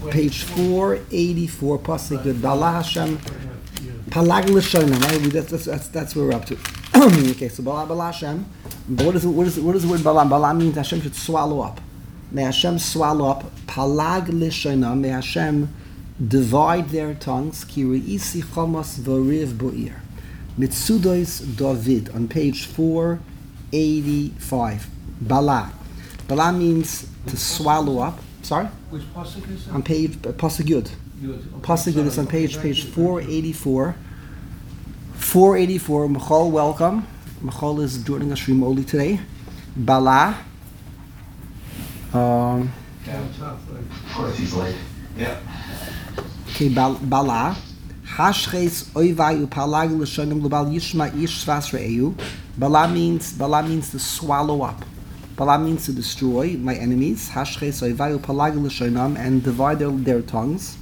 page 484, Pasuk Yud. Bala Hashem, Palag L'Shona, right? That's where we're up to. Okay, so Bala Hashem. But what is the word Bala? Bala means Hashem should swallow up. May Hashem swallow up. Palag L'Shona. May Hashem divide their tongues. Ki re'isi chomas v'riv bo'ir. Mitzudos David on page 485. Bala. Bala means to swallow up. Sorry? Which pasuk is it? On page Pasuk Yud. Pasuk Yud is on page 484. 484. Michal, welcome. Michal is joining us remotely today. Bala. Of course he's late. Yeah. Okay, Bala. Hashches oivai upalag l'shonim l'bal yishma ish svas re'eu. Bala means to swallow up. Bala means to destroy my enemies. Hashches oivai upalag l'shonim, and divide their tongues.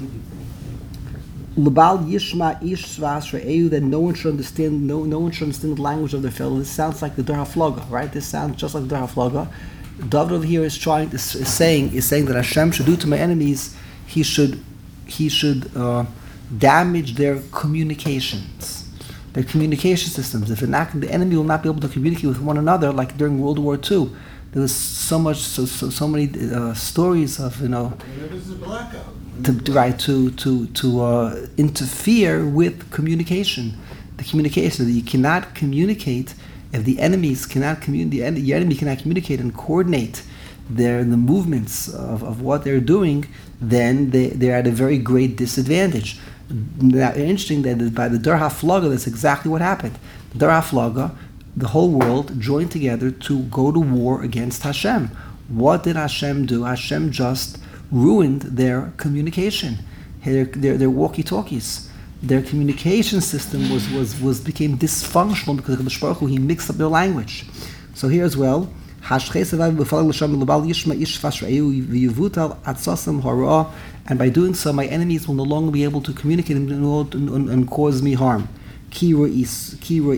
L'bal yishma ish svas re'eu, that no one should understand. No one should understand the language of their fellow. This sounds like the Dor HaFlaga, right? This sounds just like the Dor HaFlaga. David over here is saying that Hashem should do to my enemies. He should damage their communications, their communication systems. If the enemy will not be able to communicate with one another, like during World War II, there was so many stories of to interfere with communication. The communication that you cannot communicate if the enemies cannot communicate. Your enemy cannot communicate and coordinate the movements of what they're doing, then they're at a very great disadvantage. Now, interesting that by the Dor HaFlaga, that's exactly what happened. The Dor HaFlaga, the whole world joined together to go to war against Hashem. What did Hashem do? Hashem just ruined their communication, their walkie-talkies. Their communication system became dysfunctional because of the Baruch Hu, he mixed up their language. So here as well, and by doing so, my enemies will no longer be able to communicate and cause me harm. Because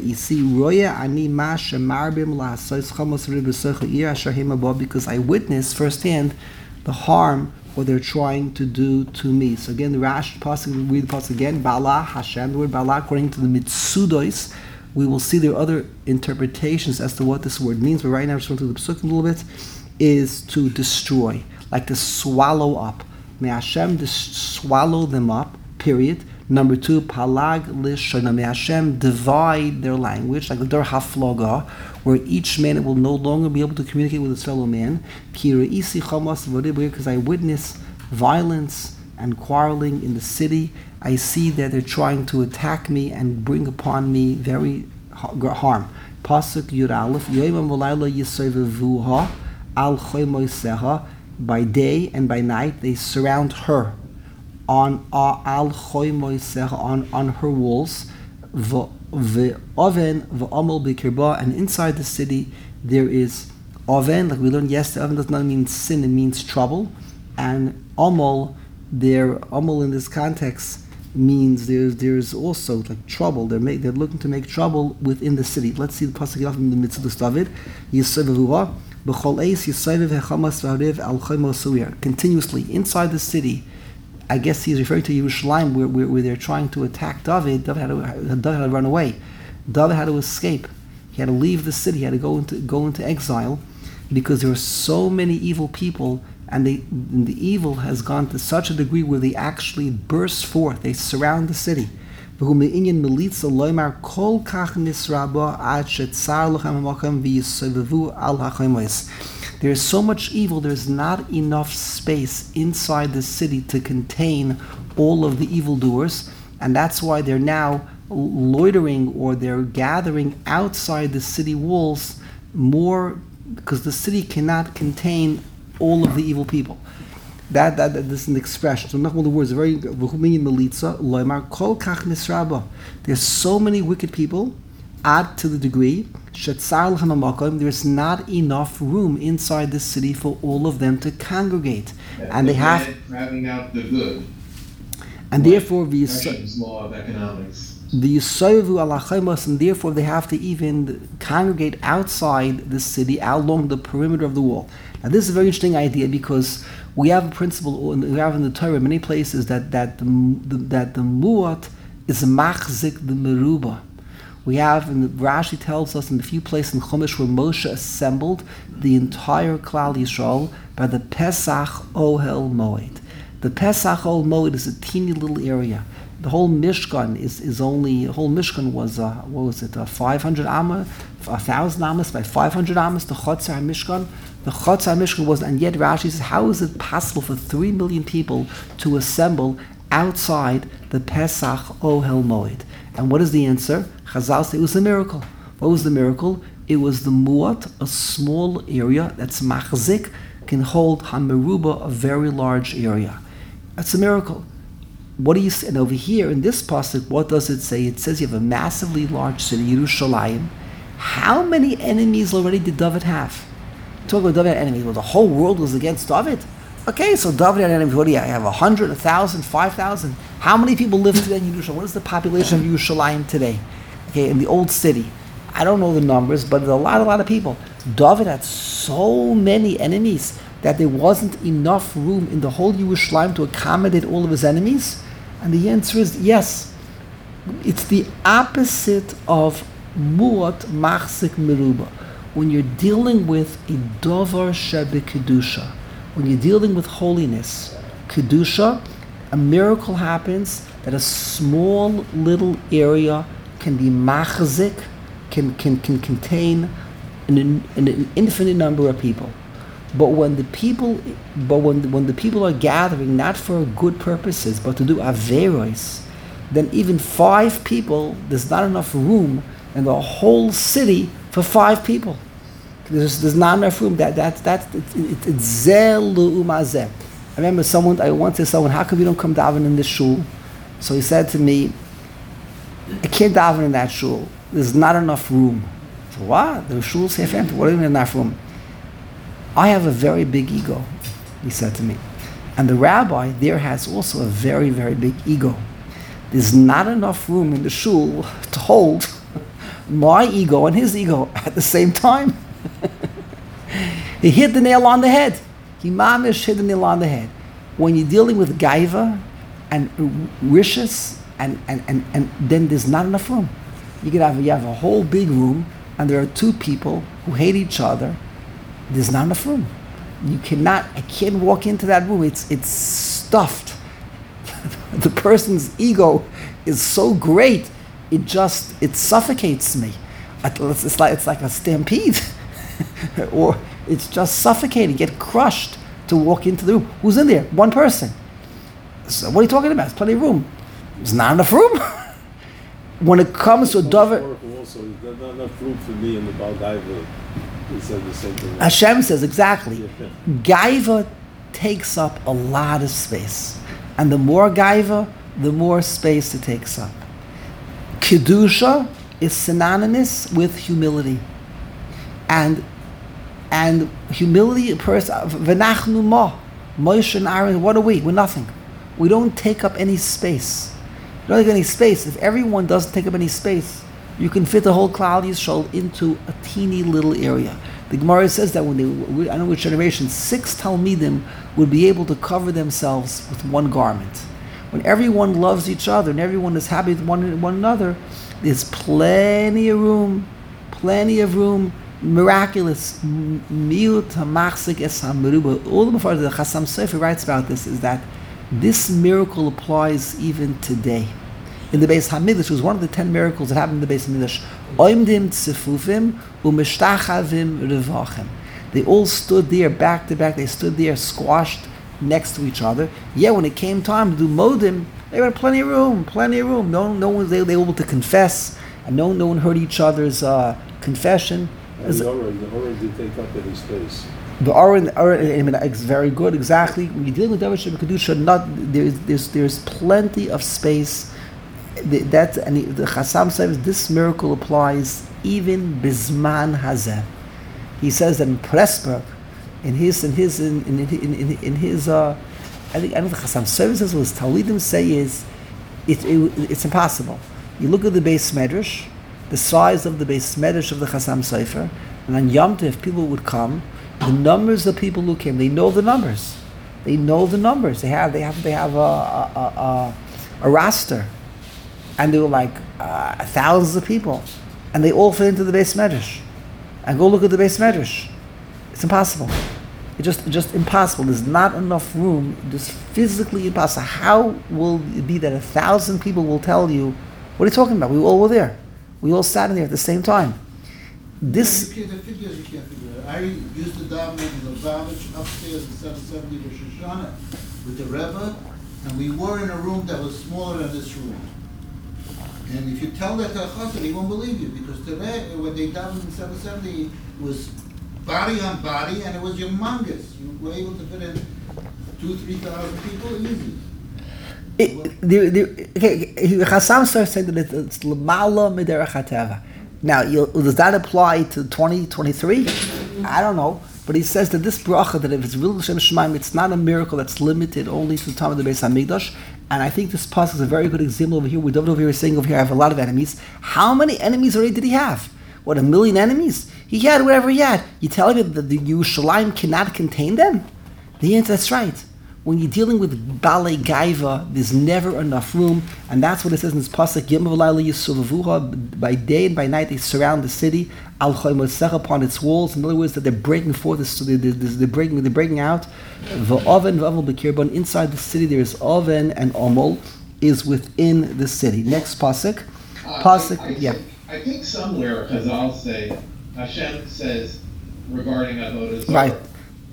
I witness firsthand the harm what they're trying to do to me. So again, the Rash pasuk, we read the pasuk again. Bala Hashem, the word Bala, according to the Mitzudos, we will see there are other interpretations as to what this word means, but right now, just going to the Pesukkim a little bit, is to destroy, like to swallow up. May Hashem swallow them up, period. Number two, Palag L'Shona, may Hashem divide their language, like the Dor HaFlaga, where each man will no longer be able to communicate with his fellow man. Because I witness violence and quarreling in the city. I see that they're trying to attack me and bring upon me very harm. Pasuk Yud Aleph, by day and by night they surround her on her walls. And inside the city there is oven, like we learned yesterday. Oven does not mean sin, it means trouble. And amol in this context means there's also like trouble. They're looking to make trouble within the city. Let's see the pasuk off in the midst of the David. Continuously inside the city. I guess he's referring to Yerushalayim, where they're trying to attack David. David had to run away. David had to escape. He had to leave the city. He had to go into exile because there were so many evil people, and the evil has gone to such a degree where they actually burst forth. They surround the city. There is so much evil, there's not enough space inside the city to contain all of the evildoers, and that's why they're now loitering, or they're gathering outside the city walls more, because the city cannot contain all of the evil people. That this is an expression. So not all the words are very there's so many wicked people, add to the degree there's not enough room inside the city for all of them to congregate, and they have crowding out the good. And therefore Russian's law of economics. And therefore they have to even congregate outside the city, along the perimeter of the wall. And this is a very interesting idea because we have a principle, we have in the Torah many places that the mu'at is machzik the meruba. We have, and Rashi tells us in a few places in Chumash where Moshe assembled the entire Klal Yisrael by the Pesach Ohel Moed. The Pesach Ohel Moed is a teeny little area. The whole Mishkan the whole Mishkan was, 500 Amos, 1,000 Amos by 500 Amos, the Chotzar HaMishkan. The Chotzar HaMishkan was, and yet Rashi says, how is it possible for 3 million people to assemble outside the Pesach Ohel Moed? And what is the answer? Chazal say it was a miracle. What was the miracle? It was the mu'at, a small area that's machzik, can hold hameruba, a very large area. That's a miracle. What do you say? And over here in this pasuk, what does it say? It says you have a massively large city, Yerushalayim. How many enemies already did David have? Talk about David had enemies. Well, the whole world was against David. Okay, so David had enemies. What do you have? 100, 1,000, 5,000? How many people live today in Yerushalayim? What is the population of Yerushalayim today? Okay, in the old city. I don't know the numbers, but there's a lot of people. David had so many enemies that there wasn't enough room in the whole Yerushalayim to accommodate all of his enemies. And the answer is yes. It's the opposite of mu'at machzik meruba. When you're dealing with a davar shebe kedusha, when you're dealing with holiness, kedusha, a miracle happens that a small little area can be machzik, can contain an infinite number of people. But when the people are gathering not for good purposes, but to do averos, then even 5 people, there's not enough room in the whole city for 5 people. There's not enough room. It's zel umazeh. I remember I once said to someone, how come you don't come daven in this shul? So he said to me, I can't daven in that shul. There's not enough room. So what? The shul's half empty. What do you mean enough room? I have a very big ego, he said to me. And the rabbi there has also a very, very big ego. There's not enough room in the shul to hold my ego and his ego at the same time. He hit the nail on the head. He mamish hit the nail on the head. When you're dealing with gaiva and rishis, and then there's not enough room. You have a whole big room, and there are 2 people who hate each other. There's not enough room. I can't walk into that room. It's stuffed. The person's ego is so great, it suffocates me. It's like a stampede. Or it's just suffocating, get crushed to walk into the room. Who's in there? 1 person. So what are you talking about? There's plenty of room. There's not enough room. When it comes to a dover, also, there's not enough room for me in the Baal Gaiva. He said the same thing. Hashem says exactly. Gaiva takes up a lot of space, and the more gaiva, the more space it takes up. Kedusha is synonymous with humility, and humility. V'nachnu ma, Moshe and Aaron. What are we? We're nothing. We don't take up any space. We don't take any space. If everyone doesn't take up any space, you can fit the whole Klal Yisrael into a teeny little area. The Gemara says that I don't know which generation, 6 Talmidim would be able to cover themselves with 1 garment. When everyone loves each other and everyone is happy with one another, there's plenty of room, miraculous. Miut hamachzik es hameruba. All the before the Chassam Sofer writes about this is that this miracle applies even today. In the Beis Hamikdash, which was one of the 10 miracles that happened in the Beis Hamikdash, oimdim tzefufim u'mishtachavim revachim. They all stood there back to back. They stood there squashed next to each other. Yeah, when it came time to do modim, they had plenty of room. No one was able to confess, and no one heard each other's confession. And the Oren did take up any space. The Oren, it's very good, exactly. When you're dealing with Davar Sheba Kedusha, there's plenty of space. The Chassam says this miracle applies even Bizman Hazeh. He says that in Pressburg, I think the Chassam services was Talidim say is it's impossible. You look at the Beis Medrash, the size of the Beis Medrash of the Chassam Sofer, and on Yom Tov people would come, The numbers of people who came, they know the numbers. They know the numbers. They have a roster, and there were like thousands of people, and they all fit into the Beis Medrash. And go look at the Beis Medrash. It's impossible. It's just impossible. There's not enough room. Just physically impossible. How will it be that 1,000 people will tell you, what are you talking about? We all were there. We all sat in there at the same time. This. You can't figure it. I used to daven in the Lubavitch upstairs in 770 Rosh Hashanah with the Rebbe, and we were in a room that was smaller than this room. And if you tell that to a chassid, he won't believe you, because today, when they davened in 770, it was body on body, and it was humongous. You were able to fit in 2,000-3,000 people easy. Chassam starts saying that it's l'mala miderech hateva. Now, does that apply to 2023? I don't know. But he says that this bracha, that if it's real Shem Shemaim, it's not a miracle that's limited only to the time of the Beis HaMikdash. And I think this pasuk is a very good example over here. With David over here is saying over here, I have a lot of enemies. How many enemies already did he have? What, 1 million enemies? He had whatever he had. You telling me that the Yerushalayim cannot contain them? The answer, that's right. When you're dealing with Balei Gaiva, there's never enough room, and that's what it says in this pasuk. Yom v'layla yisuvavuha. By day and by night, they surround the city. Al choymosech, upon its walls. In other words, that they're breaking forth. They're breaking out. V'oven v'ovel b'kirbon. Inside the city, there is oven, and omol is within the city. Next pasuk. I think somewhere Chazal say Hashem says regarding Avodah Zarah. Right.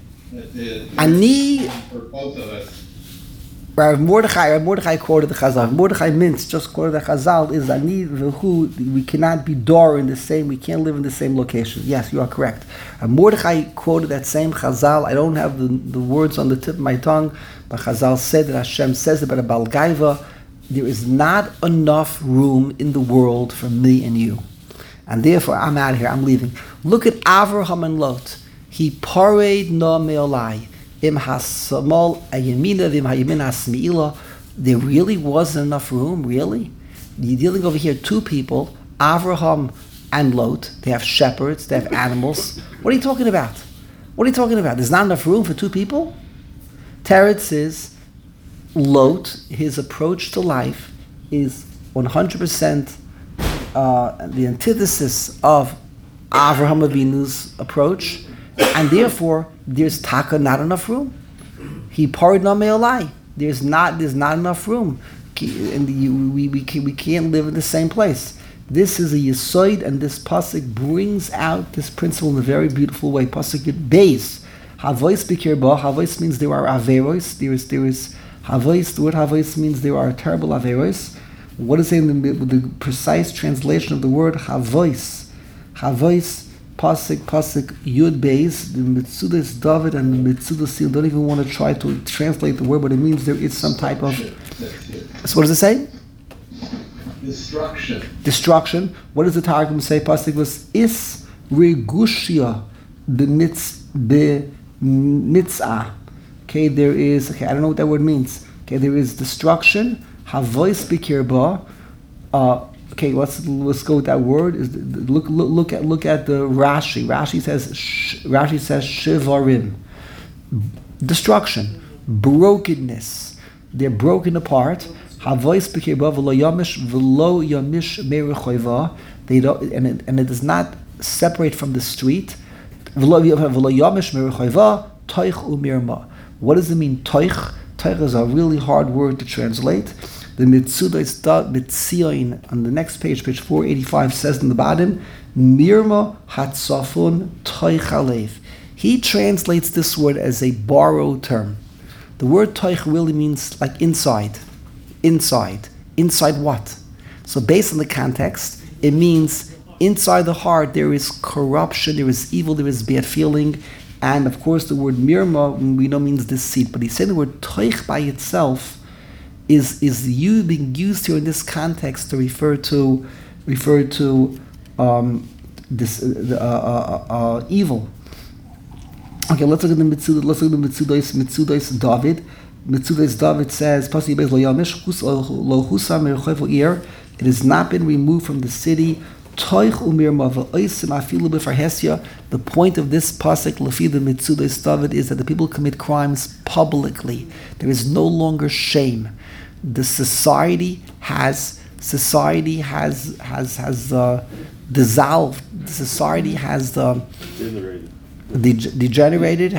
Ani for both of us. Rav Mordechai quoted the Chazal. Mordechai Mintz just quoted the Chazal is Ani v'hu. We cannot be door in the same. We can't live in the same location. Yes, you are correct. Mordechai quoted that same Chazal. I don't have the words on the tip of my tongue, but Chazal said that Hashem says about a Bal Gaiva, there is not enough room in the world for me and you, and therefore I'm out of here. I'm leaving. Look at Avraham and Lot. He parayed no meolai im hasamol ayamina vim hayamin hasmiila. There really wasn't enough room. Really, you're dealing over here two people, Avraham and Lot. They have shepherds. They have animals. What are you talking about? What are you talking about? There's not enough room for two people. Teretz says Lot, his approach to life is 100% the antithesis of Avraham Avinu's approach. And therefore, there's taka not enough room. He parried no meolai. There's not enough room, and we can't live in the same place. This is a yisoid, and this pasuk brings out this principle in a very beautiful way. Pasuk Yud Beis, havois b'kirba. Havois means there are averos. There is havois. The word havois means there are terrible averos. What is it in the precise translation of the word havois? Havois. Pasuk Yud Beis, the Mitzudas David and the Mitzudas Seal don't even want to try to translate the word, but it means there is some type of. So what does it say? Destruction. What does the Targum say? Pasuk was is regushia b'mitzah. Okay, there is. Okay, I don't know what that word means. Okay, there is destruction. Havois b'kirba. Okay, let's go with that word. Look at the Rashi. Rashi says shivarim, destruction, brokenness. They're broken apart. Havois b'kirba v'lo yamish merichoiva. They don't, and it does not separate from the street. V'lo yamish merichoiva toich umirma. What does it mean? Toich. Toich is a really hard word to translate. The Mitzudas Mitzion on the next page 485, says in the bottom, Mirma Hatzafun Toich Alev. He translates this word as a borrowed term. The word Toich really means like inside. Inside what? So based on the context, it means inside the heart there is corruption, there is evil, there is bad feeling, and of course the word Mirma we know means deceit. But he said the word Toich by itself is you being used here in this context to refer to this evil. Okay, let's look at the Mitzudas. Let's look at the Mitzudas David. Mitzudas David says, "It has not been removed from the city Toich umirma v'oisim afilu b'farhesia. The point of this pasuk, lefi the Mitzudos David, is that the people commit crimes publicly. There is no longer shame. The society has dissolved. The society has degenerated.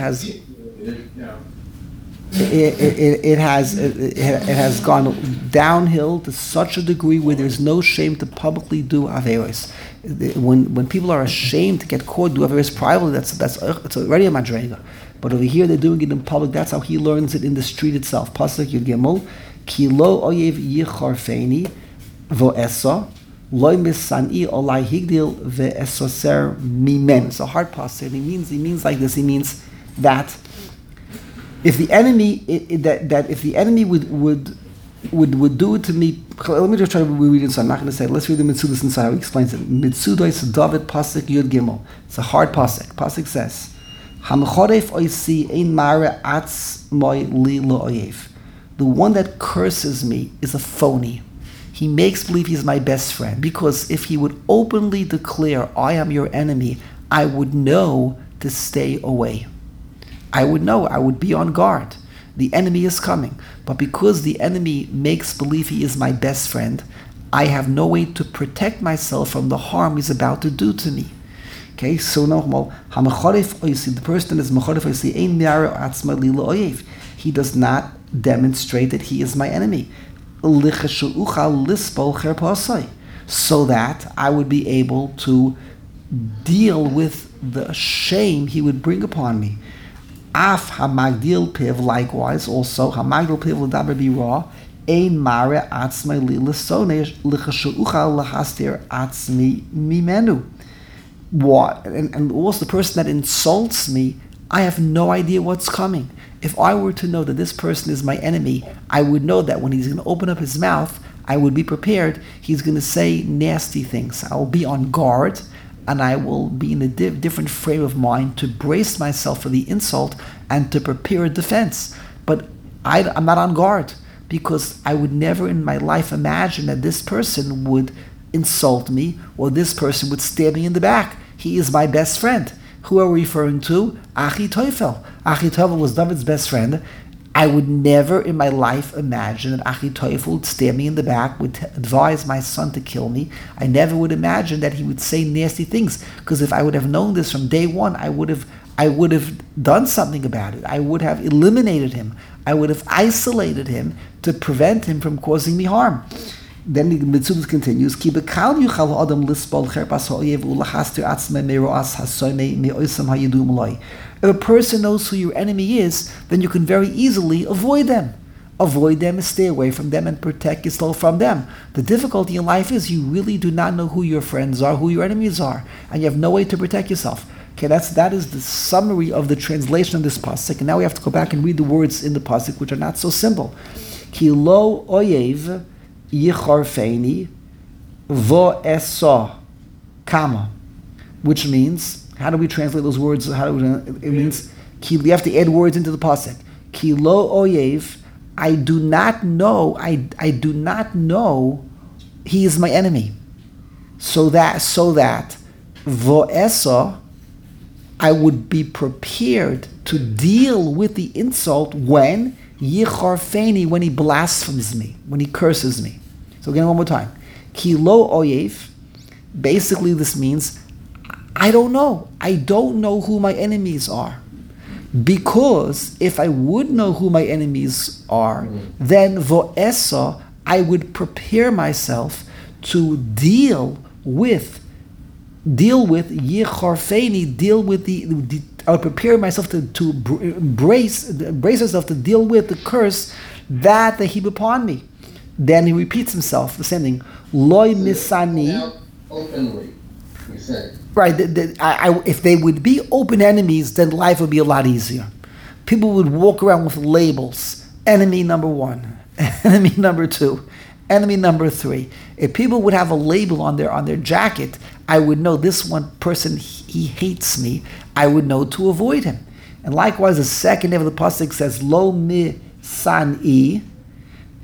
It has gone downhill to such a degree where there's no shame to publicly do averos. When people are ashamed to get caught do averos privately, it's already a madrega. But over here they're doing it in public. That's how he learns it in the street itself. Pasuk Yud Gimel, Ki lo oyev yicharfeni vo'esa loy misani olai higdil ve'esoser mimen. It's a hard pasuk. He means like this. He means that if the enemy if the enemy would do it to me, let me just try to read it. So I'm not going to say. Let's read the Mitzudos and see how he explains it. Mitzudos David pasuk Yud Gimel. It's a hard pasuk. Pasuk says, "Hamchoref oisi ein mare atz moi li lo oyev." The one that curses me is a phony. He makes believe he's my best friend, because if he would openly declare, "I am your enemy," I would know to stay away. I would know, I would be on guard. The enemy is coming. But because the enemy makes believe he is my best friend, I have no way to protect myself from the harm he's about to do to me. Okay, so now, the person is he does not demonstrate that he is my enemy. So that I would be able to deal with the shame he would bring upon me. Af hamagdil piv, likewise, also hamagdil piv l'daber bira, ein mare atzmai li l'sonei l'chashucha l'hastir atzmi mimenu. What? And also the person that insults me, I have no idea what's coming. If I were to know that this person is my enemy, I would know that when he's going to open up his mouth, I would be prepared. He's going to say nasty things. I will be on guard, and I will be in a different frame of mind to brace myself for the insult and to prepare a defense. But I'm not on guard, because I would never in my life imagine that this person would insult me or this person would stab me in the back. He is my best friend. Who are we referring to? Achitophel. Achitophel was David's best friend. I would never in my life imagine that Achitophel would stab me in the back, would advise my son to kill me. I never would imagine that he would say nasty things, because if I would have known this from day one, I would have done something about it. I would have eliminated him. I would have isolated him to prevent him from causing me harm. Then the Mitzudos continues, Ki bekal yuchal ha'adam lispol cherpas ha'oyev u'lachastir atzmei mero'as ha'soimei me'oisam ha'yidum loy. If a person knows who your enemy is, then you can very easily avoid them. Avoid them, stay away from them, and protect yourself from them. The difficulty in life is you really do not know who your friends are, who your enemies are, and you have no way to protect yourself. Okay, that is the summary of the translation of this pasuk. And now we have to go back and read the words in the pasuk, which are not so simple. Ki lo oyev yicharfeni vo esa kama, which means, how do we translate those words? It means, you have to add words into the pasuk. Ki lo oyev, I do not know he is my enemy. So that vo esa, I would be prepared to deal with the insult when yicharfeni, when he blasphemes me, when he curses me. So again, one more time. Ki lo oyev, basically this means, I don't know. I don't know who my enemies are. Because if I would know who my enemies are, then vo'esa, I would prepare myself to deal with yicharfeni, I would prepare myself to brace myself to deal with the curse that they heap upon me. Then he repeats himself, the same thing. Loi misani. Openly, we say. Right. If they would be open enemies, then life would be a lot easier. People would walk around with labels. Enemy number 1, enemy number 2, enemy number 3. If people would have a label on their jacket, I would know this one person, he hates me. I would know to avoid him. And likewise, the second half of the pasuk says, Lo mi san'i.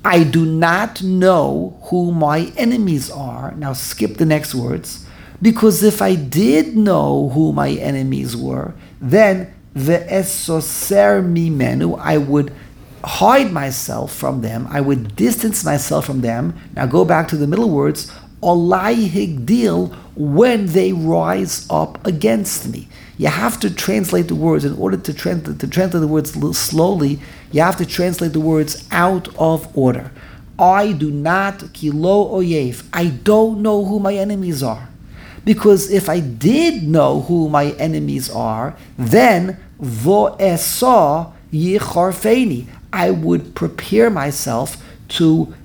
I do not know who my enemies are. Now skip the next words. Because if I did know who my enemies were, then ve'esoser mimenu, I would hide myself from them. I would distance myself from them. Now go back to the middle words. Olai higdil, when they rise up against me. You have to translate the words. In order to translate the words slowly, you have to translate the words out of order. I do not, kilo oyev, I don't know who my enemies are. Because if I did know who my enemies are, then vo'esa yicharfeni, I would prepare myself to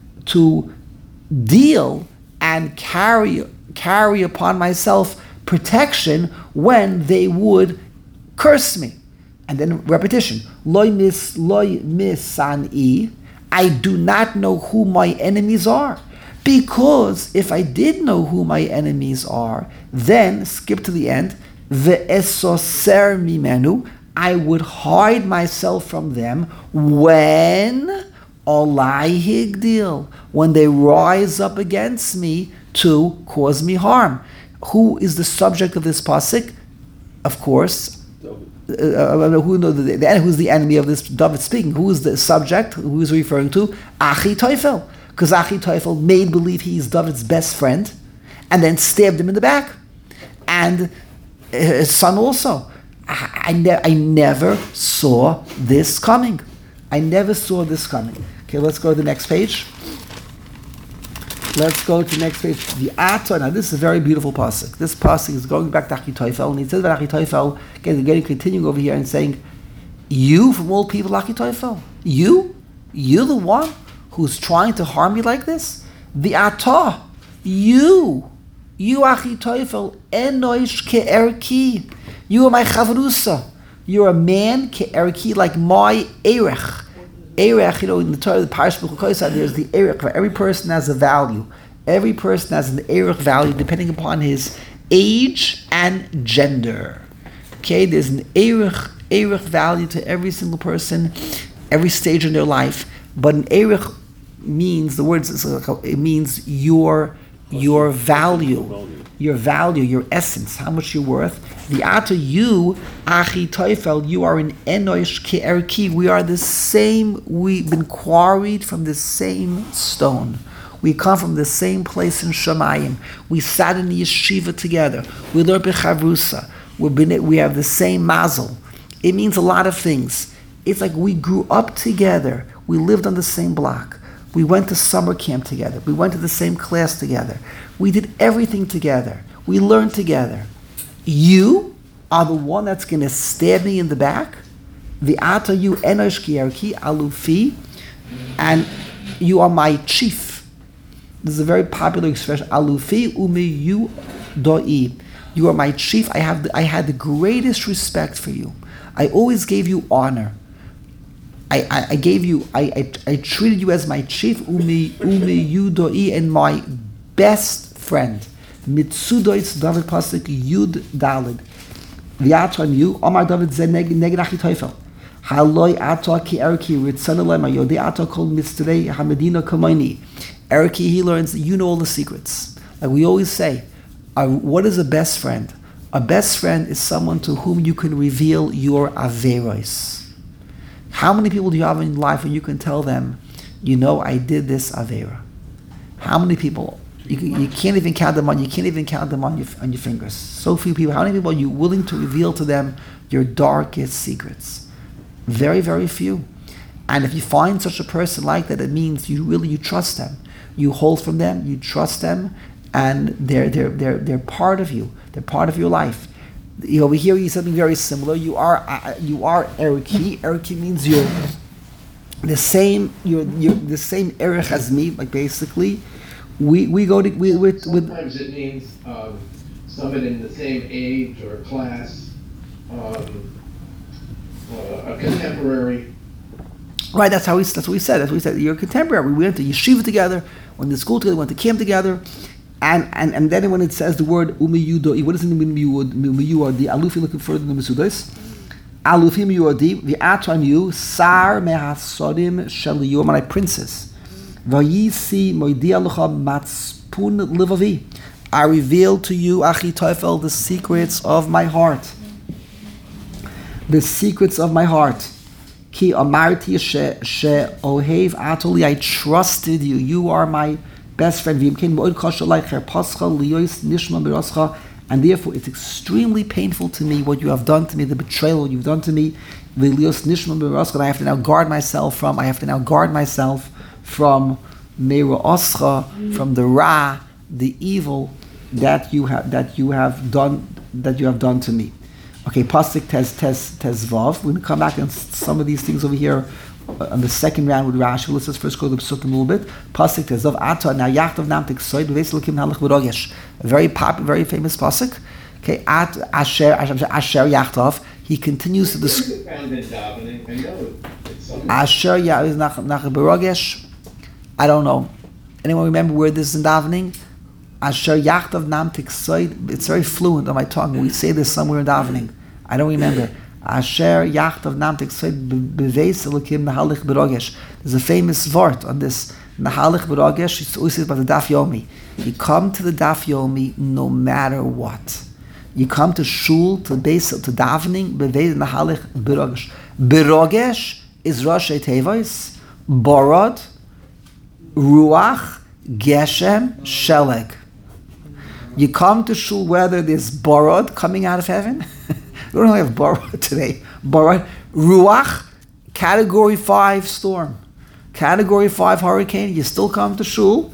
deal and carry upon myself protection when they would curse me. And then repetition. Loy misani. I do not know who my enemies are. Because if I did know who my enemies are, then, skip to the end, ve'esoser mimenu, I would hide myself from them when olai higdil, when they rise up against me to cause me harm. Who is the subject of this pasuk? Of course, who's the enemy of this David speaking? Who is the subject? Who is referring to? Achitophel. Because Achitophel made believe he's David's best friend and then stabbed him in the back. And his son also. I never saw this coming. I never saw this coming. Okay, let's go to the next page. Let's go to the next page. The Atah. Now, this is a very beautiful pasuk. This pasuk is going back to Achitophel, and he says about Achitophel, again, continuing over here and saying, "You from all people, Achitophel, you're the one who's trying to harm me like this. The Atah, you Achitophel, enoish ke'erki. You are my chavrusa. You're a man ke'erki, like my erech." Erech, in the Torah, the Parashat B'Chukosa, there's the erech. Every person has a value. Every person has an erech value depending upon his age and gender. Okay, there's an erech value to every single person, every stage in their life. But an erech means, the words, it means your value, your essence, how much you're worth. The Atah, you, Achitophel, you are an enosh ke'erki. We are the same. We've been quarried from the same stone. We come from the same place in Shamayim. We sat in the yeshiva together. We learned b'chavrusa. We have the same mazel. It means a lot of things. It's like we grew up together. We lived on the same block. We went to summer camp together. We went to the same class together. We did everything together. We learned together. You are the one that's going to stab me in the back. The Atah, you enosh ke'erki alufi, and you are my chief. This is a very popular expression. Alufi umiyu doi. You are my chief. I had the greatest respect for you. I always gave you honor. I treated you as my chief, umiyu doi, and my best friend. Mitzudoitz David pasuk Yud Dalid. V'yatron you, Omar David ze neged Achitophel. Haloi Atah ki erki ritzon elema yodei Atah kol mitzvei hamedina kamoini. Erki, he learns, you know all the secrets. Like we always say, what is a best friend? A best friend is someone to whom you can reveal your averos. How many people do you have in life where you can tell them, I did this avera? How many people? You can't even count them on. You can't even count them on your fingers. So few people. How many people are you willing to reveal to them your darkest secrets? Very, very few. And if you find such a person like that, it means you trust them. You hold from them. You trust them, and they're part of you. They're part of your life. Over here, you something very similar. You are eriki. Eriki means you're the same. You're the same erich as me. Like basically. We go to sometimes it means someone in the same age or class, a contemporary. Right, that's what we said. That's what we said. You're a contemporary. We went to yeshiva together, went to school together, went to camp together, and then when it says the word umiyudoi, what does it mean umiyudi? Alufi looking further than the Mesudos. Alufim yuadi, the Atah you, sar mehasodim shel you are my princess. Vayisi moidia lecha matspun livavi. I reveal to you, Achitophel, the secrets of my heart. The secrets of my heart. Ki amarti she'ohev atoli. I trusted you. You are my best friend. And therefore, it's extremely painful to me what you have done to me, the betrayal you've done to me. I have to now guard myself from. Meira Oscha, from the Ra, the evil that you have done to me. Okay, Pasuk Tezvav. We're going to come back on some of these things over here on the second round with Rashi. Let's just first go to the Psukim a little bit. Pasuk Tezvav Ata now Yachtav Namtik Soid V'Veiselokim Halach B'Rogesh. A very popular, very famous Pasuk. Okay, at Asher Yachtav. He continues to describe Asher Yachtav B'Rogesh. I don't know. Anyone remember where this is in davening? Asher Yachtav Namtik Soid. It's very fluent on my tongue. We say this somewhere in davening. I don't remember. Asher Yachtav Namtik Soid Beveis Elokim Nahalich B'Rogesh. There's a famous vort on this Nahalich B'Rogesh. It's always about the Daf Yomi. You come to the Daf Yomi no matter what. You come to shul, to base, to davening, Beveis Nahalich B'Rogesh. B'Rogesh is Rosh Teivos, Borod, Ruach, Geshem, Sheleg. You come to shul whether there's borod coming out of heaven. We don't have borod today. Borod, Ruach, Category 5 storm, Category 5 hurricane. You still come to shul.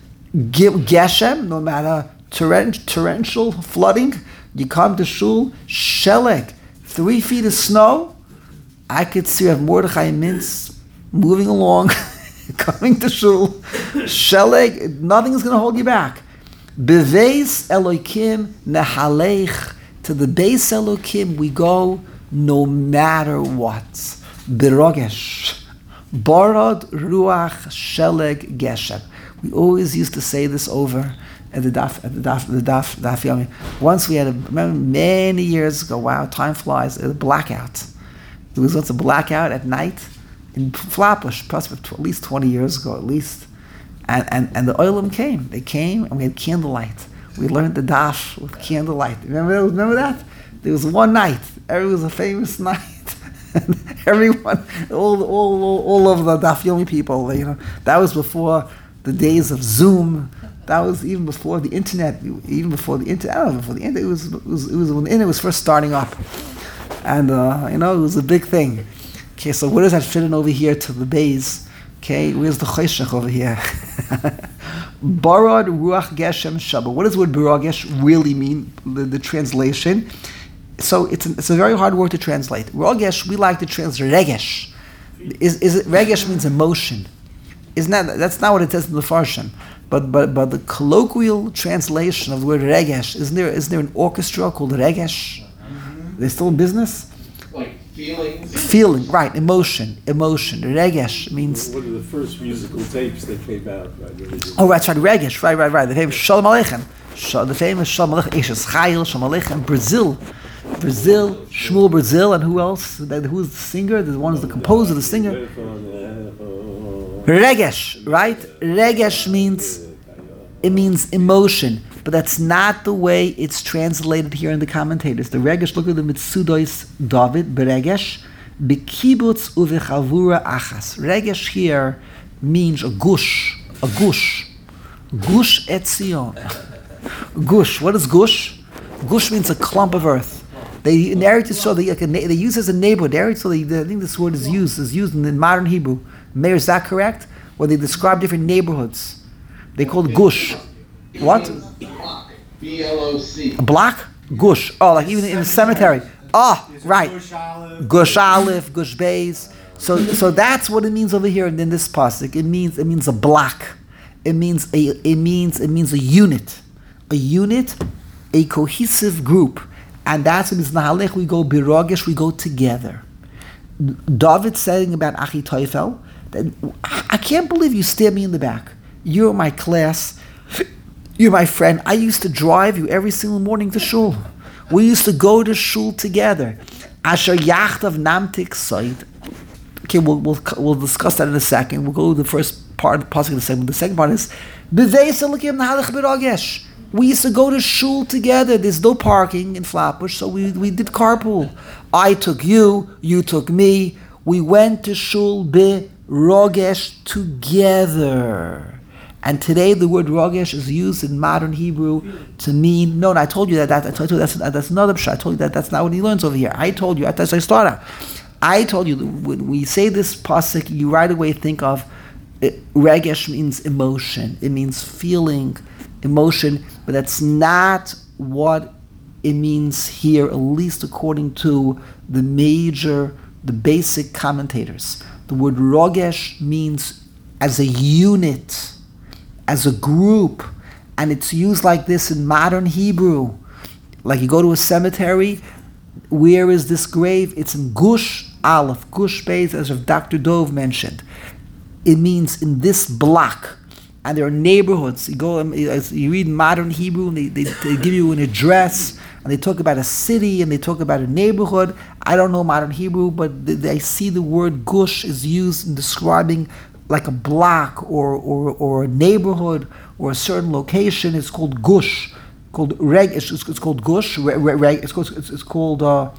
Geshem, no matter torrential flooding, you come to shul. Sheleg, 3 feet of snow. I could see Mordechai Mintz moving along. Coming to shul, Sheleg, nothing is going to hold you back. Beveis Elokim Nehalech, to the Beis Elokim we go no matter what. B'Rogesh, Borod, Ruach, Sheleg, Geshem. We always used to say this over at the Daf Yomi. Once we had remember many years ago. Wow, time flies. A blackout. There was once a blackout at night in Flatbush, possibly at least 20 years ago, at least. And the Oilam came. They came, and we had candlelight. We learned the daf with candlelight. Remember that? There was one night. It was a famous night. And everyone, all of the Daf Yomi people, that was before the days of Zoom. That was even before the internet. Even before the internet. I don't know, before the internet. It was when the internet was first starting up. And, it was a big thing. Okay, so where does that fit in over here to the bays? Okay, where's the Choshech over here? Barad Ruach Geshem Shabbat. What does the word Baragesh really mean? The translation. So it's a very hard word to translate. Rogesh, we like to translate Regesh. Is it Regesh means emotion? That's not what it says in the Farshim. But the colloquial translation of the word Regesh, is there an orchestra called Regesh? They're still in business? Like feelings? Feeling, right, emotion. Regesh means... One of the first musical tapes that came out. Right? Oh, that's right, Regesh, right. The famous Shalom Aleichem. The famous Shalom Aleichem, Eshes Chayil, Shalom Aleichem, Brazil, Shmuel Brazil, and who else? Who's the singer? The one who's the composer, the singer. Regesh, right? Regesh means emotion, but that's not the way it's translated here in the commentators. The Regesh, look at the Mitsudois David, Beregesh, Bekibutz uvechavura achas. Regesh here means a gush etzion. Gush, what is gush? Gush means a clump of earth. They in Eretz Yisrael, they use it as a neighborhood. Eretz Yisrael, I think this word is used in modern Hebrew. Meir, is that correct? Where they describe different neighborhoods. They call it gush. What? Block. B-L-O-C. A block? Gush. Oh, like even in the cemetery. Oh, right. Gush Aleph, Gush Beis. So that's what it means over here in this pasuk. It means a block. It means a unit. A unit, a cohesive group. And that's what it means Nahalech, we go Biragesh, we go together. David saying about Achitophel, that I can't believe you stabbed me in the back. You're my class. You're my friend. I used to drive you every single morning to shul. We used to go to shul together. Asher Yachtav Namtik Soid. Okay, we'll discuss that in a second. We'll go to the first part of the pasuk in the segment. The second part is B'veis Elokim Nahalech B'Rogesh. We used to go to shul together. There's no parking in Flatbush, so we did carpool. I took you, you took me. We went to shul B'Rogesh together. And today the word rogesh is used in modern Hebrew to mean, no, I told you that that's another pshat. I told you that's not what he learns over here. I told you, that's I started. I told you, when we say this pasuk, you right away think of, regesh means emotion. It means feeling, emotion, but that's not what it means here, at least according to the basic commentators. The word rogesh means as a unit, as a group, and it's used like this in modern Hebrew. Like you go to a cemetery, where is this grave? It's in Gush Aleph, Gush Beis, as Dr. Dove mentioned. It means in this block, and there are neighborhoods. You go, as you read modern Hebrew, and they give you an address, and they talk about a city, and they talk about a neighborhood. I don't know modern Hebrew, but I see the word Gush is used in describing like a block or a neighborhood or a certain location. It's called Gush, called Reg. It's called Gush. It's called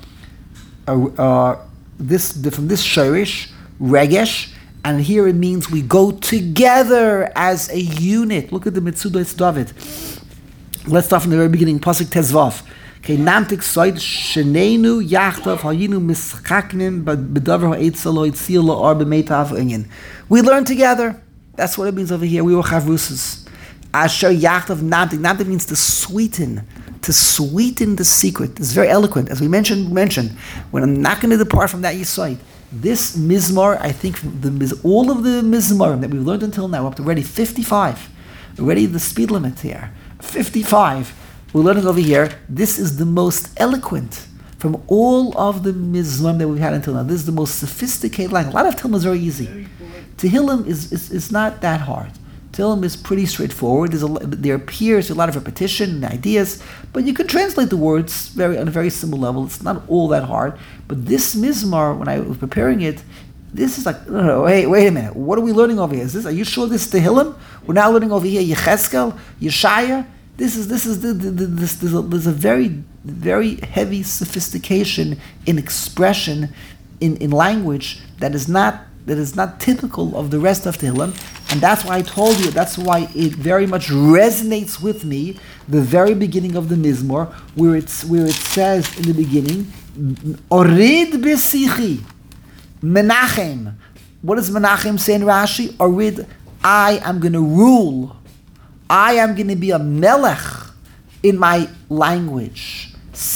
this from this shirish Regesh, and here it means we go together as a unit. Look at the Mitzudas David. Let's start from the very beginning. Pasuk Tezvav. Okay, namtik soid shenenu yachtav hayinu mischaknim b'davar ha'etzalo itzil la'ar b'meitav inyan. We learn together. That's what it means over here. We were chavrusas. Asher yachtav namtik. Namtik means to sweeten the secret. It's very eloquent, as we mentioned. When I'm not going to depart from that yisoid. This mizmor, I think, all of the mizmorim that we've learned until now, up to already 55. Already the speed limit here, 55. We're learning over here, this is the most eloquent from all of the mizmor that we've had until now. This is the most sophisticated language. A lot of Tehillim is very easy. Tehillim is not that hard. Tehillim is pretty straightforward. There appears a lot of repetition and ideas, but you can translate the words on a very simple level. It's not all that hard. But this mizmor, when I was preparing it, this is like, no, wait a minute. What are we learning over here? Are you sure this is Tehillim? We're now learning over here Yechezkel, Yeshaya. There's a very, very heavy sophistication in expression, in language that is not typical of the rest of Tehillim, and that's why I told you. That's why it very much resonates with me. The very beginning of the Mizmor, where it says in the beginning, Orid b'sichi, Menachem. What does Menachem say in Rashi? Orid, I am going to rule. I am going to be a melech in my language.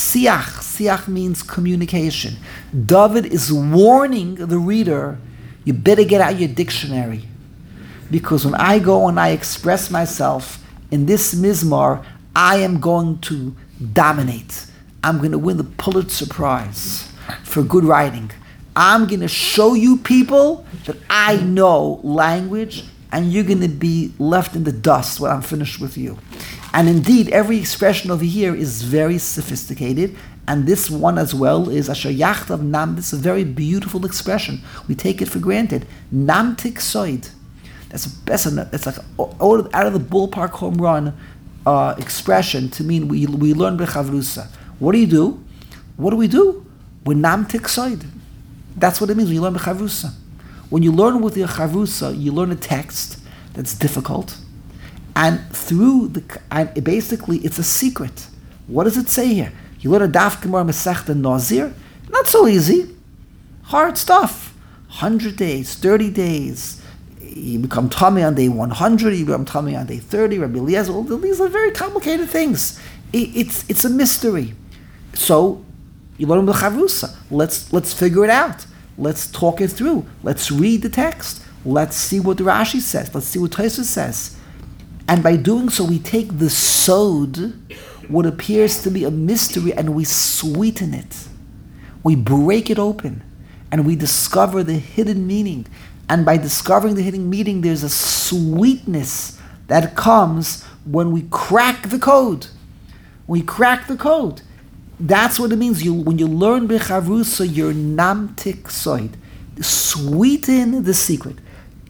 Siach means communication. David is warning the reader, you better get out your dictionary. Because when I go and I express myself in this mizmor, I am going to dominate. I'm going to win the Pulitzer Prize for good writing. I'm going to show you people that I know language, and you're going to be left in the dust when I'm finished with you. And indeed, every expression over here is very sophisticated, and this one as well is Asher Yachtav Nam. This is a very beautiful expression. We take it for granted. Namtik Soid. That's like out of the ballpark home run expression to mean we learn B'chavrusa. What do? What do we do? We're Namtik Soid. That's what it means when you learn B'chavrusa. When you learn with your chavrusa, you learn a text that's difficult, and basically it's a secret. What does it say here? You learn a Daf Gemara Masechta Nazir, not so easy, hard stuff. 100 days, 30 days. You become Tamei on day 100. You become Tamei on day 30. Rabbi Eliezer. All these are very complicated things. It's a mystery. So you learn the chavrusa. Let's figure it out. Let's talk it through. Let's read the text. Let's see what the Rashi says. Let's see what Tosfos says. And by doing so, we take the sod, what appears to be a mystery, and we sweeten it. We break it open, and we discover the hidden meaning. And by discovering the hidden meaning, there's a sweetness that comes when we crack the code. We crack the code. That's what it means. When you learn B'chavrusa, you're namtik soid. Sweeten the secret.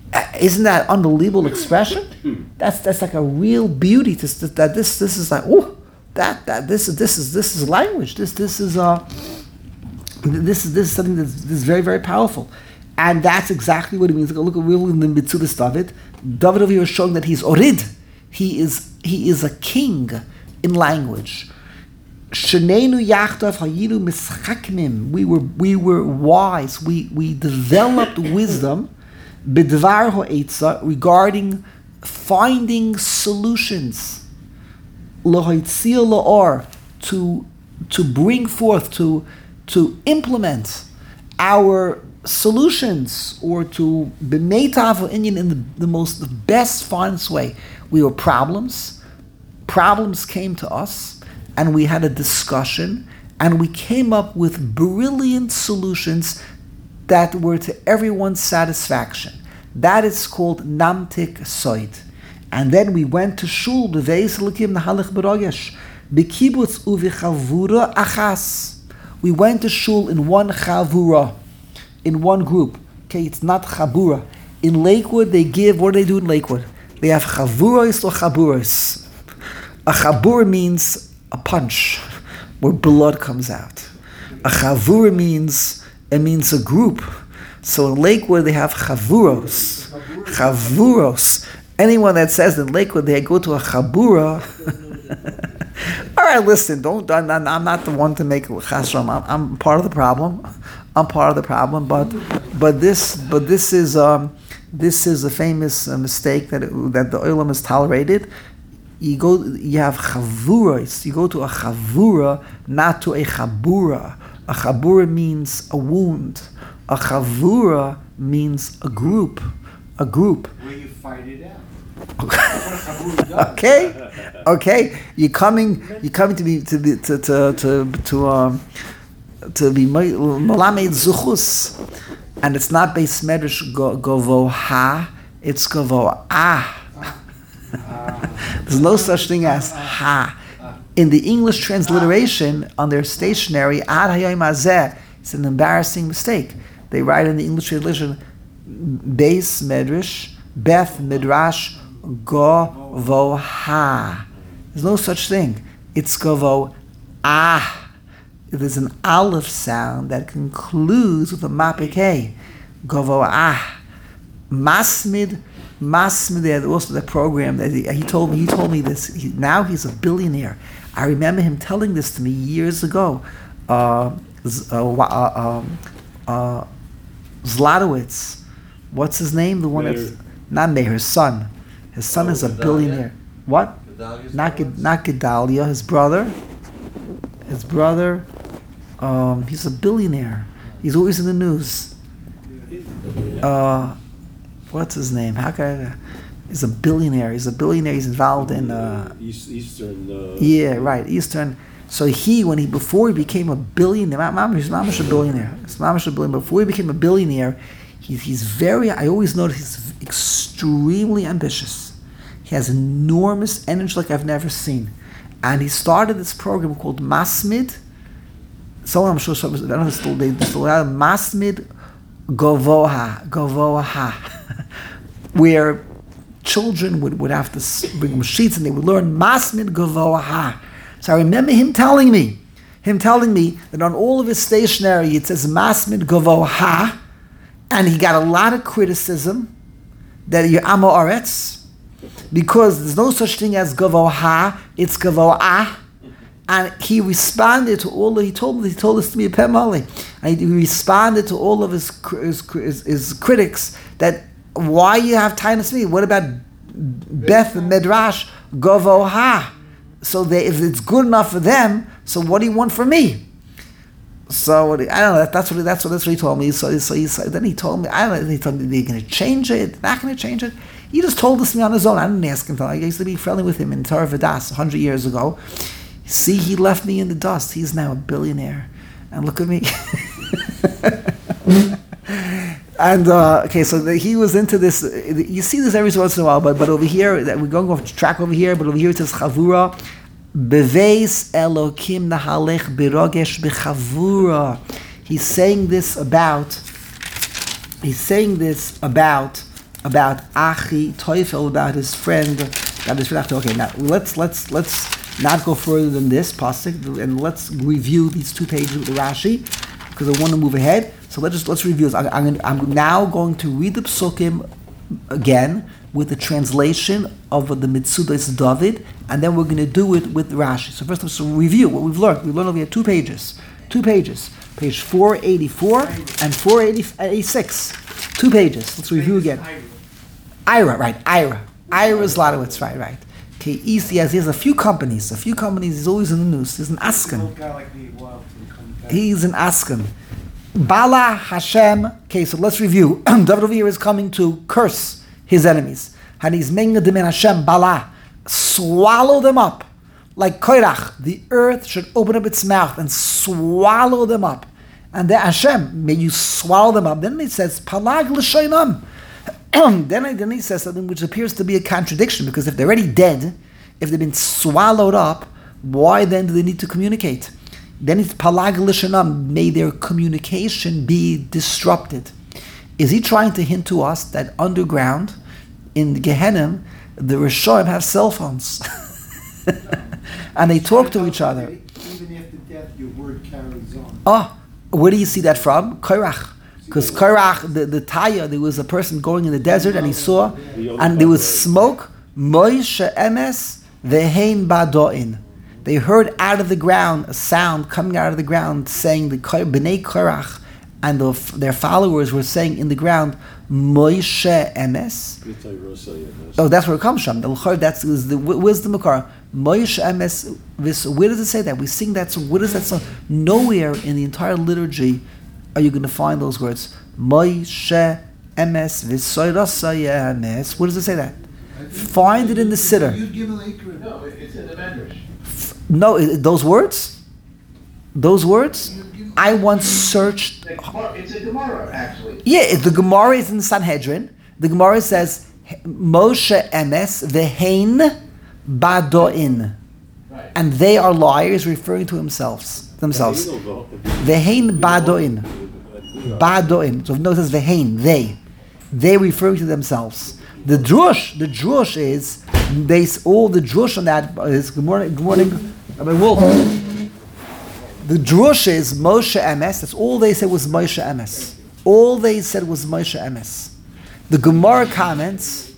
Isn't that unbelievable expression? That's like a real beauty. This is like this is language. This is something that's very, very powerful, and that's exactly what it means. Look at real in the Mitzudas David. David over here is showing that he's orid. He is a king in language. Shenenu yachdav hayiru mischakmim. We were wise. We developed wisdom. Bidvar ha'etza, regarding finding solutions. L'hoitzia la'or, to bring forth, to implement our solutions, or to b'meitav Indian in the best, finest way. We were problems. Problems came to us, and we had a discussion, and we came up with brilliant solutions that were to everyone's satisfaction. That is called namtik soid. And then we went to shul, b'veis Elokim nahalich b'rogesh, b'kibbutz uv'chavura achas. We went to shul in one chavura, in one group. Okay, it's not chabura. In Lakewood, they give, what do they do in Lakewood? They have chavuros or chaburos. A chabura means a punch, where blood comes out. A chavura means a group. So in Lakewood they have chavuros. Chavuros. Anyone that says in Lakewood they go to a chabura. All right, listen. I'm not the one to make chasram. I'm part of the problem. But this is a famous mistake that the olam has tolerated. You have chavuros. You go to a chavura, not to a chabura. A chabura means a wound. A chavura means a group. Where you fight it out. Okay. You're coming to be malamed zuchus, and it's not beis medrash govo ha. It's govo ah. There's no such thing as ha. In the English transliteration on their stationery, ad hayom hazeh, it's an embarrassing mistake. They write in the English translation, beis medrash, beth midrash, govo ha. There's no such thing. It's govo ah. There's an aleph sound that concludes with a mapik hey. Govo ah. Masmid, they had also the program that he told me this. Now he's a billionaire. I remember him telling this to me years ago. Zlotowitz, what's his name? The one that's not Meir, his son. His son is a billionaire. What? Not Gedalia, his brother. He's a billionaire. He's always in the news. What's his name? He's a billionaire. He's involved in Eastern. Yeah, right. Eastern. So before he became a billionaire, he's mamash a billionaire. Before he became a billionaire, he's very. I always notice he's extremely ambitious. He has enormous energy like I've never seen, and he started this program called Masmid. Someone I'm sure. I don't know if they still have Masmid Govoha, where children would have to bring them sheets and they would learn Masmid Govoha. So I remember him telling me that on all of his stationery it says Masmid Govoha, and he got a lot of criticism that you're Amo Aretz, because there's no such thing as Govoha, it's Govoah. And he responded to all. He told this to me, Pemali, and he responded to all of his critics that why you have Tainus me? What about Beth and Midrash Govoha? So if it's good enough for them, so what do you want from me? So I don't know. That's what he told me. So then he told me, I don't know. He told me they're going to change it. They're not going to change it. He just told this to me on his own. I didn't ask him. I used to be friendly with him in Torah Vodas 100 years ago. See, he left me in the dust. He's now a billionaire. And look at me. And, so he was into this. You see this every once in a while, but over here, we're going off track over here, but over here it says Chavura. Beveis Elokim nahalech birogesh bechavura. He's saying this about about Achi Teufel, about his friend. Okay, now let's not go further than this pasuk, and let's review these 2 pages with the Rashi, because I want to move ahead. So let's review this. I'm now going to read the psukim again with the translation of the Mitzudas David, and then we're going to do it with Rashi. So first, let's review what we've learned. We've learned over here 2 pages. Page 484 and 486. 2 pages. Let's review again. Ira, right? Ira Zlotowitz, right. Okay, he has a few companies. He's always in the news. He's an Askan. He's an Askan. Bala Hashem. Okay, so let's review. David over here is coming to curse his enemies. And he's making a demand, Hashem, Bala, swallow them up. Like Koirach, the earth should open up its mouth and swallow them up. And then Hashem, may you swallow them up. Then he says, Palag l'shaynam. Then he says something which appears to be a contradiction, because if they're already dead, if they've been swallowed up, why then do they need to communicate? Then it's Palag l'shaynam, may their communication be disrupted. Is he trying to hint to us that underground, in Gehenna, the Rishonim have cell phones? And they talk to each other. Even after death, your word carries on. Oh, where do you see that from? Korach. Because Korach, the Taya, there was a person going in the desert and he saw, and there was smoke. Moshe emes vehein badoin. They heard out of the ground a sound coming out of the ground saying the Bnei Korach and their followers were saying in the ground, Moshe emes. Oh, that's where it comes from. That's the wisdom of Korah. Moshe emes. Where does it say that? We sing that song. What is that song? Nowhere in the entire liturgy are you going to find those words. Moshe emes v'soyrasa emes. Where does it say that? Find it in the Siddur. No, it's in the Medrash. No, those words. I once searched. It's a Gemara, actually. Yeah, the Gemara is in the Sanhedrin. The Gemara says, Moshe emes vehein badoin. Right. And they are liars, referring to themselves. Vehein badoin. Badoin. So no, it says vehein, they. They referring to themselves. The drush is, all the drush on that is, good morning, Rabbi Wolf. The drush is Moshe emes. That's all they said was Moshe emes. All they said was Moshe emes. The Gemara comments,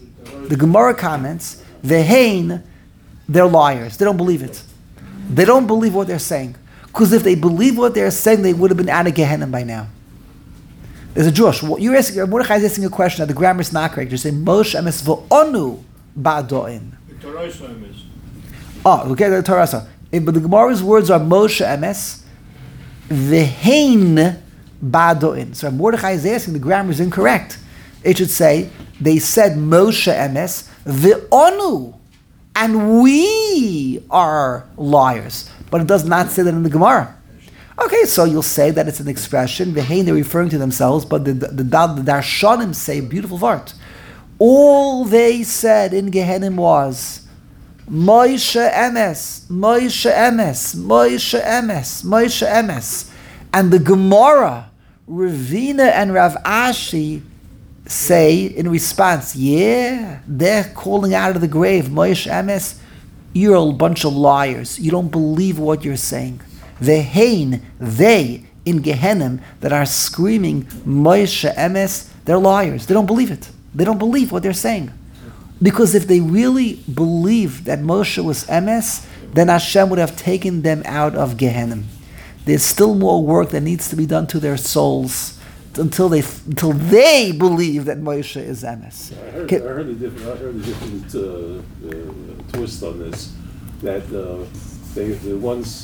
vehein, they're liars. They don't believe it. They don't believe what they're saying. Because if they believe what they're saying, they would have been out of Gehenna by now. There's a drush. You're asking, Mordechai is asking a question that the grammar is not correct. You're saying Moshe emes v'onu badoin. The Torah is. Oh, okay, the Torah. But the Gemara's words are Moshe emes v'hein badoin. So Mordechai is asking, the grammar is incorrect. It should say, they said Moshe emes v'onu, and we are liars. But it does not say that in the Gemara. Okay, so you'll say that it's an expression, v'hein, they're referring to themselves, but the Darshanim say, beautiful word. All they said in Gehenim was, Moshe emes, Moshe emes, Moshe emes, Moshe emes. And the Gemara, Ravina and Rav Ashi say in response, yeah, they're calling out of the grave, Moshe emes, you're a bunch of liars. You don't believe what you're saying. Vehein, they in Gehenim that are screaming Moshe emes, they're liars. They don't believe it. They don't believe what they're saying. Because if they really believed that Moshe was emes, then Hashem would have taken them out of Gehenim. There's still more work that needs to be done to their souls until they believe that Moshe is emes. I heard a different twist on this. That they once,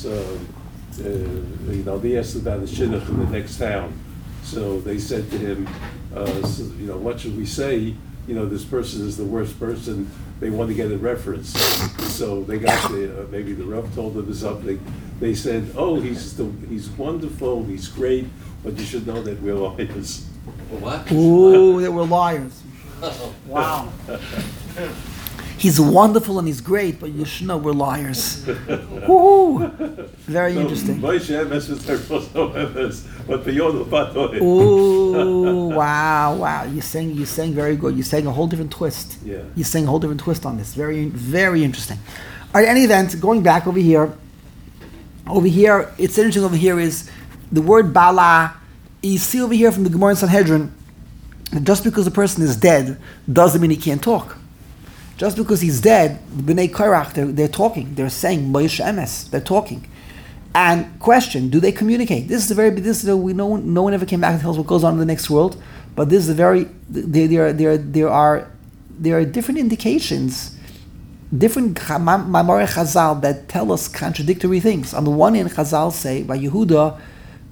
they asked about the shidduch in the next town. So they said to him, what should we say? This person is the worst person. They want to get a reference. So they got maybe the Rav told them something. They said, oh, he's wonderful, he's great, but you should know that we're liars. What? Ooh, they were liars. Wow. He's wonderful and he's great, but you should know we're liars. Woo-hoo. Very interesting. Moshe emes v'terpos emes, but beyond the patoi. Ooh, wow. You're saying very good. You're saying a whole different twist. Yeah. You're saying a whole different twist on this. Very, very interesting. All right, any event, going back over here, it's interesting over here is the word Bala. You see over here from the Gemara in Sanhedrin, just because a person is dead doesn't mean he can't talk. Just because he's dead, the Bnei Korach, they're talking. They're saying Moshe Emes. They're talking. And question: do they communicate? No one ever came back and tells us what goes on in the next world. But this is there are different indications, different Maimorei Chazal that tell us contradictory things. On the one hand, Chazal say by Yehuda,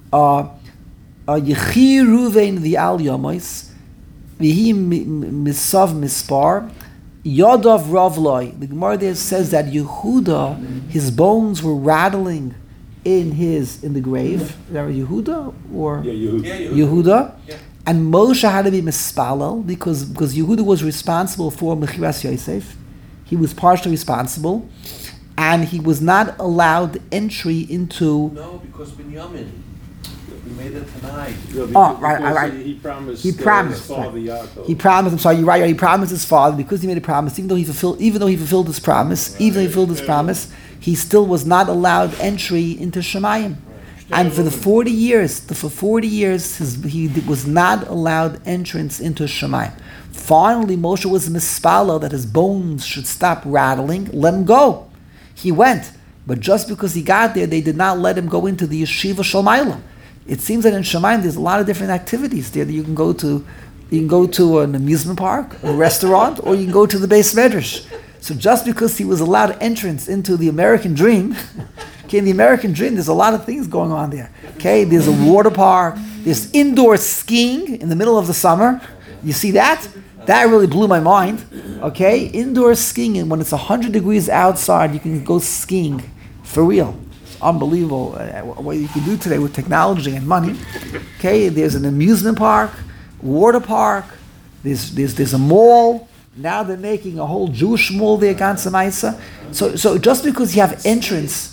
Yechi Ruvein the Al Yomois, Vihi Misav Mispar, Yodov Ravloi. The Gemara there says that Yehuda, his bones were rattling in the grave. Is that Yehuda or Yehuda? Yeah. And Moshe had to be mispalel because Yehuda was responsible for Mechiras Yosef. He was partially responsible, and he was not allowed entry into. No, because Binyamin. We made it tonight. Right. He promised. He promised. His father Yaakov. He promised. I'm sorry. You're right. He promised his father because he made a promise. Even though he fulfilled his promise, he still was not allowed entry into Shemayim. And for 40 years, he was not allowed entrance into Shemayim. Finally, Moshe was mispalel that his bones should stop rattling. Let him go. He went, but just because he got there, they did not let him go into the yeshiva Shalmaila. It seems that in Shemayim there's a lot of different activities there that you can go to. You can go to an amusement park, a restaurant, or you can go to the Beis Medrash. So just because he was allowed entrance into the American dream, okay, in the American dream there's a lot of things going on there. Okay, there's a water park, there's indoor skiing in the middle of the summer. You see that? That really blew my mind. Okay, indoor skiing, and when it's 100 degrees outside, you can go skiing for real. It's unbelievable what you can do today with technology and money. Okay, there's an amusement park, water park. There's a mall. Now they're making a whole Jewish mall there, ganze Maisa. So just because you have entrance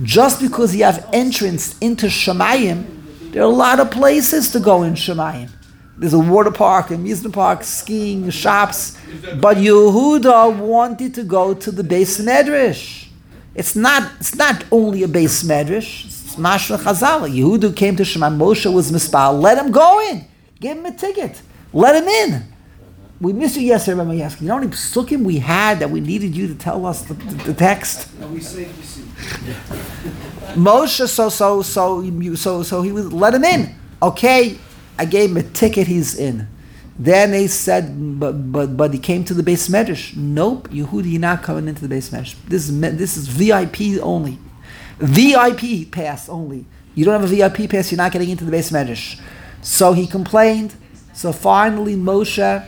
into Shemayim, there are a lot of places to go in Shemayim. There's a water park, amusement park, skiing, shops. But Yehuda wanted to go to the Beis Medrash. It's not only a Beis Medrash. It's Mashra Chazal. Yehuda came to Shemayim. Moshe was mispal. Let him go in. Give him a ticket. Let him in. We missed you yesterday, remember asking. You know how many psukim we had that we needed you to tell us the text? And we saved the seat. Moshe, so he was let him in. Okay, I gave him a ticket. He's in. Then they said, but he came to the Beis Medrash. Nope, Yehuda, you're not coming into the Beis Medrash. This is VIP only, VIP pass only. You don't have a VIP pass. You're not getting into the Beis Medrash. So he complained. So finally, Moshe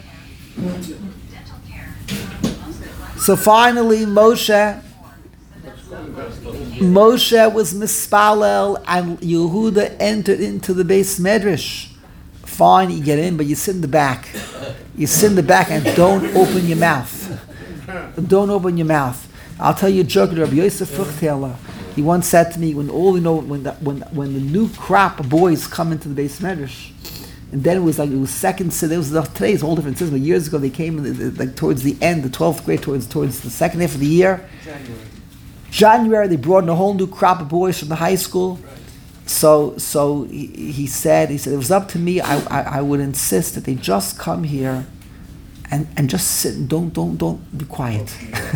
was mispalel, and Yehuda entered into the Beis Medrash. Fine, you get in, but you sit in the back. You sit in the back and don't open your mouth. Don't open your mouth. I'll tell you a joke. Rabbi Yosef Fruchthaler, he once said to me, when the new crop of boys come into the Beis Medrash, and then it was second. So there was today it's a whole different system. But years ago they came like towards the end, the 12th grade, towards the second half of the year. January they brought in a whole new crop of boys from the high school. Right. So he said it was up to me. I would insist that they just come here, and just sit and don't be quiet.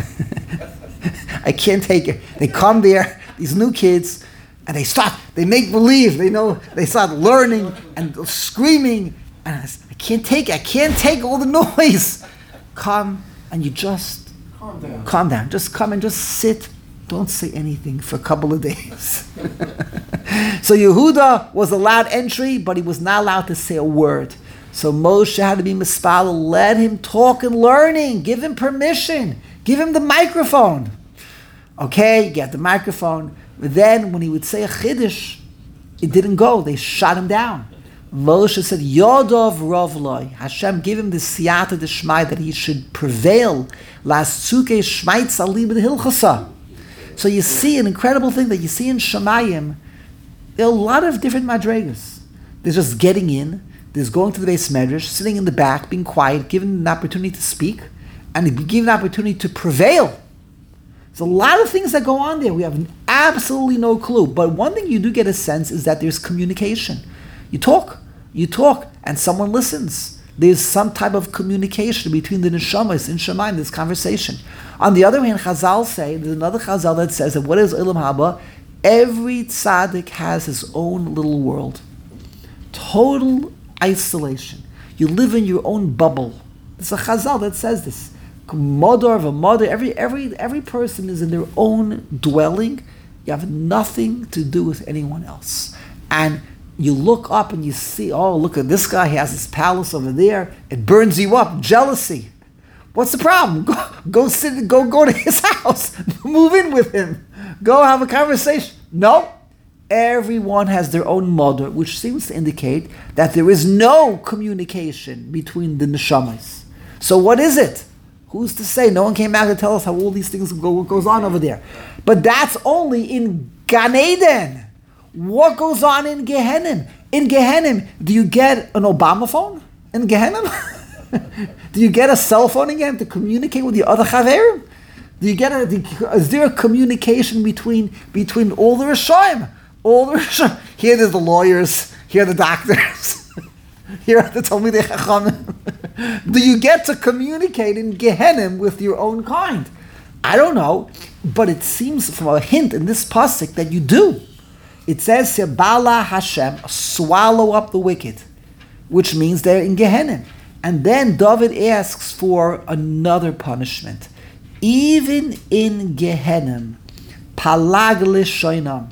I can't take it. They come there, these new kids. And they make believe, they start learning and screaming. And I can't take all the noise. Come and you just calm down. Just come and just sit. Don't say anything for a couple of days. So Yehuda was allowed entry, but he was not allowed to say a word. So Moshe had to be mispalel. Let him talk and learning. Give him permission. Give him the microphone. Okay, get the microphone. But then when he would say a chiddush, it didn't go. They shot him down. Moshe said, Yodov Rovloi. Hashem gave him the siyata d'shmai that he should prevail. Las tzuke shmaitz alib hilchasa. So you see an incredible thing that you see in Shemayim. There are a lot of different madregas. There's just getting in. There's going to the base medrash, sitting in the back, being quiet, given an opportunity to speak, and given an opportunity to prevail. There's a lot of things that go on there. We have absolutely no clue. But one thing you do get a sense is that there's communication. You talk, and someone listens. There's some type of communication between the neshamas in Shemayim, this conversation. On the other hand, Chazal say, there's another Chazal that says that what is Olam Haba? Every tzaddik has his own little world. Total isolation. You live in your own bubble. There's a Chazal that says this. Mother of a mother, every person is in their own dwelling. You have nothing to do with anyone else. And you look up and you see, oh, look at this guy, he has his palace over there. It burns you up, jealousy. What's the problem? Go to his house. Move in with him. Go have a conversation. No. Everyone has their own mother, which seems to indicate that there is no communication between the neshamas. So what is it? Who's to say? No one came back to tell us how all these things what goes on over there. But that's only in Gan Eden. What goes on in Gehenim? In Gehenim, do you get an Obama phone? In Gehenim? Do you get a cell phone again to communicate with the other Chaverim? Is there a communication between all the Rishonim? Here there's the lawyers, here are the doctors, here are the Talmidei Chachamim. Do you get to communicate in Gehenim with your own kind? I don't know, but it seems from a hint in this pasuk that you do. It says, Bala Hashem, swallow up the wicked, which means they're in Gehenim. And then David asks for another punishment. Even in Gehenim, palag lishoinam,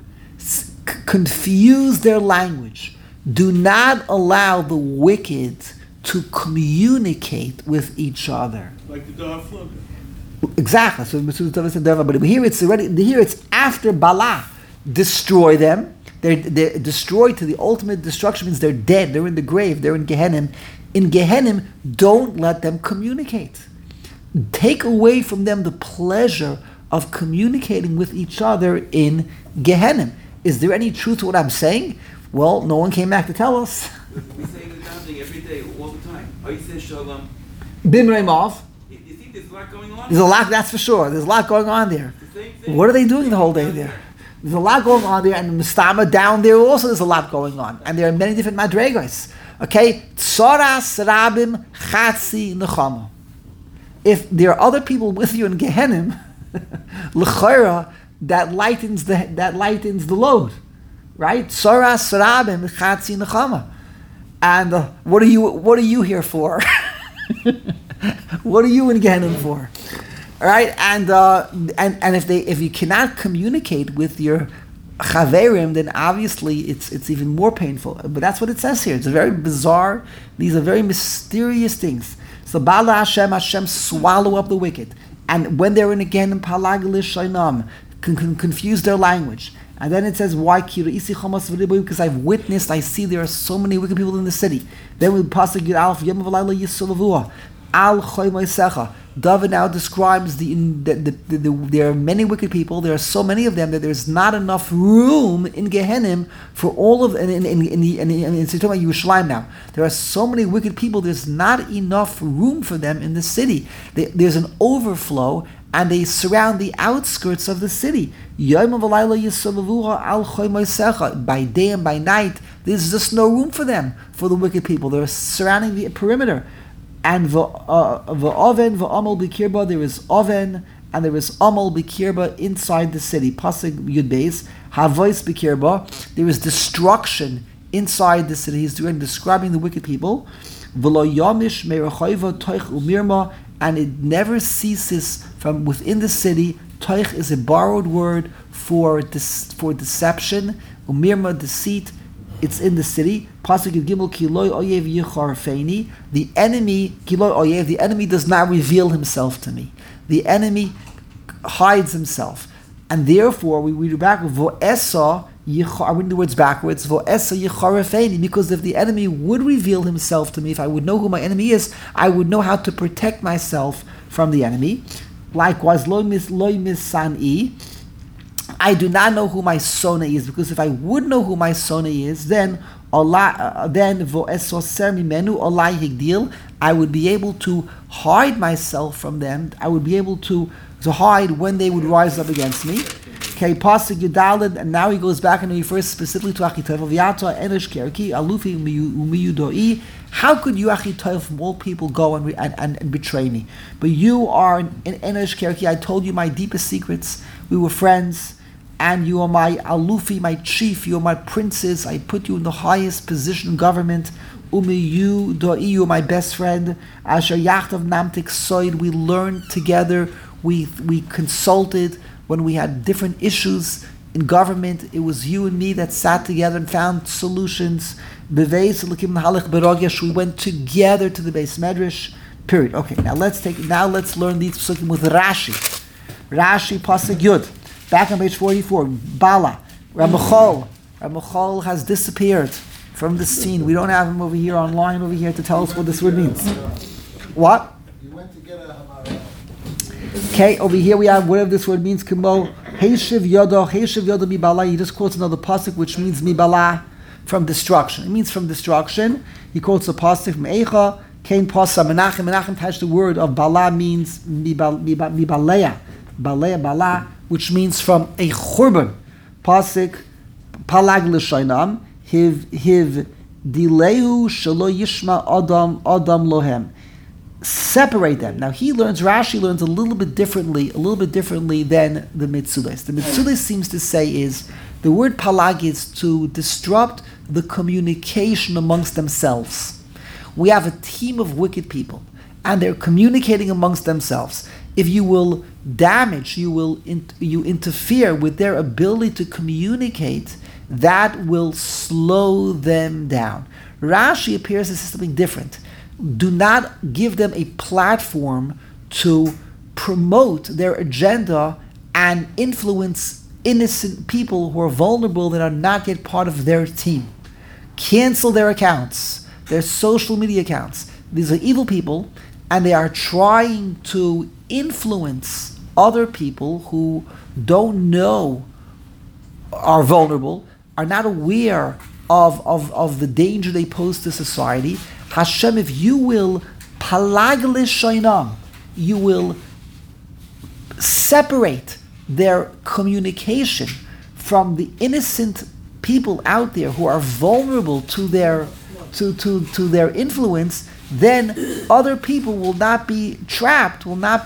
confuse their language. Do not allow the wicked to communicate with each other. Like the dog floater. Exactly. So, but here it's after Bala. Destroy them. They're destroyed to the ultimate destruction. Means they're dead. They're in the grave. They're in Gehenim. In Gehenim, don't let them communicate. Take away from them the pleasure of communicating with each other in Gehenim. Is there any truth to what I'm saying? Well, no one came back to tell us. We say the damn thing every day, all the time. Oiseh Shalom. Bimrei Mav. You think there's a lot going on? There's a lot, that's for sure. There's a lot going on there. The same thing. What are they doing the whole day there? There's a lot going on there, and Mustama down there also there's a lot going on. And there are many different madregos. Okay? Tzoras Rabim Chatzi Nechama. If there are other people with you in Gehenim, L'chayra, that lightens the load. Right? Tzoras Rabim Chatzi Nechama. And what are you here for? What are you in Gehenim for? All right, and if you cannot communicate with your chaverim, then obviously it's even more painful. But that's what it says here. It's very bizarre. These are very mysterious things. So Bala Hashem swallow up the wicked, and when they're in again in palag lishainam, confuse their language. And then it says, why? Because I've witnessed, I see there are so many wicked people in the city. Then we pasuk Yud Aleph Yom V'Layla Yisrael Al Choy Moisecha. David now describes there are many wicked people. There are so many of them that there's not enough room in Gehenim for all of. And it's talking about Yerushalayim now. There are so many wicked people. There's not enough room for them in the city. There's an overflow, and they surround the outskirts of the city. By day and by night, there's just no room for them, for the wicked people. They're surrounding the perimeter. And v'oven v'amal b'kirba, there is oven and there is amal b'kirba inside the city. Pasuk Yud Beis, havois b'kirba, there is destruction inside the city. He's describing the wicked people. V'lo yamish me'rachayva toich umirma, and it never ceases from within the city. Toich is a borrowed word for deception. Umirma, deceit. It's in the city. Pasuk Gimel Kiloi Oyev Yicharfeini. The enemy Kiloi Oyev. The enemy does not reveal himself to me. The enemy hides himself, and therefore we read back Vo'esa I'm reading the words backwards. Because if the enemy would reveal himself to me, if I would know who my enemy is, I would know how to protect myself from the enemy. Likewise, loy misani. I do not know who my sona is, because if I would know who my sona is, then vo'esoser mimenu olai higdil, I would be able to hide myself from them. I would be able to hide when they would rise up against me. Okay, Pasuk Yudalid, and now he goes back and he refers specifically to Achitophel. V'yato enish kerki alufi umiyudoi. How could you, Achitophel, from all people, go and betray me? But you are an enish kerki. I told you my deepest secrets. We were friends, and you are my alufi, my chief. You are my princes. I put you in the highest position in government. Umiyudoi, you are my best friend. Asher yachtav namtik soid. We learned together. We consulted. When we had different issues in government, it was you and me that sat together and found solutions. We went together to the Beis Medrash. Period. Okay, now let's learn these psukim with Rashi. Rashi pasuk Yud, back on page 44. Bala, Ramachol has disappeared from the scene. We don't have him over here online over here to tell us what this word means. What? He went to get a Hamarel. Okay, over here we have whatever this word means. Kimo Heishiv Yodo Mibala. He just quotes another pasuk which means Mibala, from destruction. It means from destruction. He quotes a pasuk from Eicha. Kain Pasa Menachem. Menachem touched the word of Bala means Mibalea, Bala, which means from a churban. Pasuk Palag l'shaynam hiv dilehu shelo yishma adam lohem. Separate them. Now Rashi learns a little bit differently than the Mitzudes. The Mitzudes seems to say is, the word palag is to disrupt the communication amongst themselves. We have a team of wicked people, and they're communicating amongst themselves. If you will damage, you interfere with their ability to communicate, that will slow them down. Rashi appears to say something different. Do not give them a platform to promote their agenda and influence innocent people who are vulnerable that are not yet part of their team. Cancel their accounts, their social media accounts. These are evil people, and they are trying to influence other people who don't know, are vulnerable, are not aware of the danger they pose to society. Hashem, if you will palaglis shaynam, you will separate their communication from the innocent people out there who are vulnerable to their influence, then other people will not be trapped, will not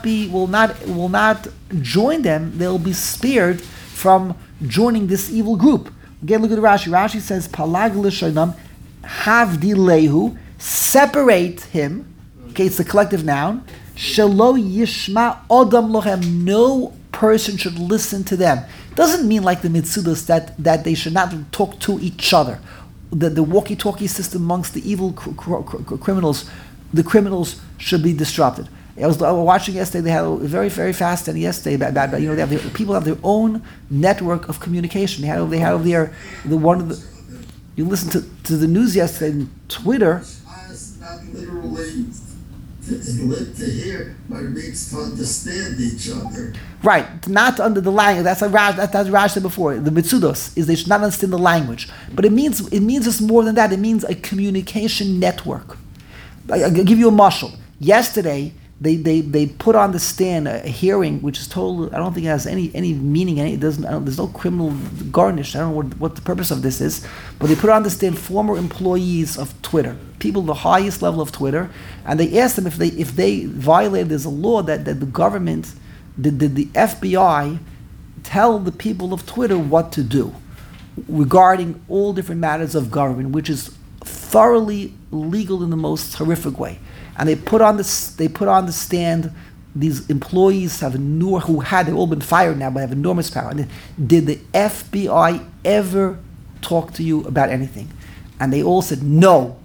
join them. They'll be spared from joining this evil group. Again, look at the Rashi. Rashi says palaglis shaynam havdilehu. Separate him. Okay, it's the collective noun. Shelo yishma odam lochem. No person should listen to them. Doesn't mean like the Mitzudos that they should not talk to each other. The walkie-talkie system amongst the evil criminals, the criminals should be disrupted. I was watching yesterday. They had a very, very fast and yesterday about people have their own network of communication. They had over there you listened to the news yesterday on Twitter. Not literally to hear, but it means to understand each other. Right, not under the language. That's Rashi said before. The Mitzudos is they should not understand the language, but it means just more than that. It means a communication network. I'll give you a mashal. Yesterday, they put on the stand a hearing which is total. I don't think it has any meaning. There's no criminal garnish. I don't know what the purpose of this is, but they put on the stand former employees of Twitter, people the highest level of Twitter, and they asked them if they violated. There's a law that the government, did the FBI tell the people of Twitter what to do regarding all different matters of government, which is thoroughly illegal in the most horrific way. And they put on the stand these employees they've all been fired now, but have enormous power. And did the FBI ever talk to you about anything? And they all said no.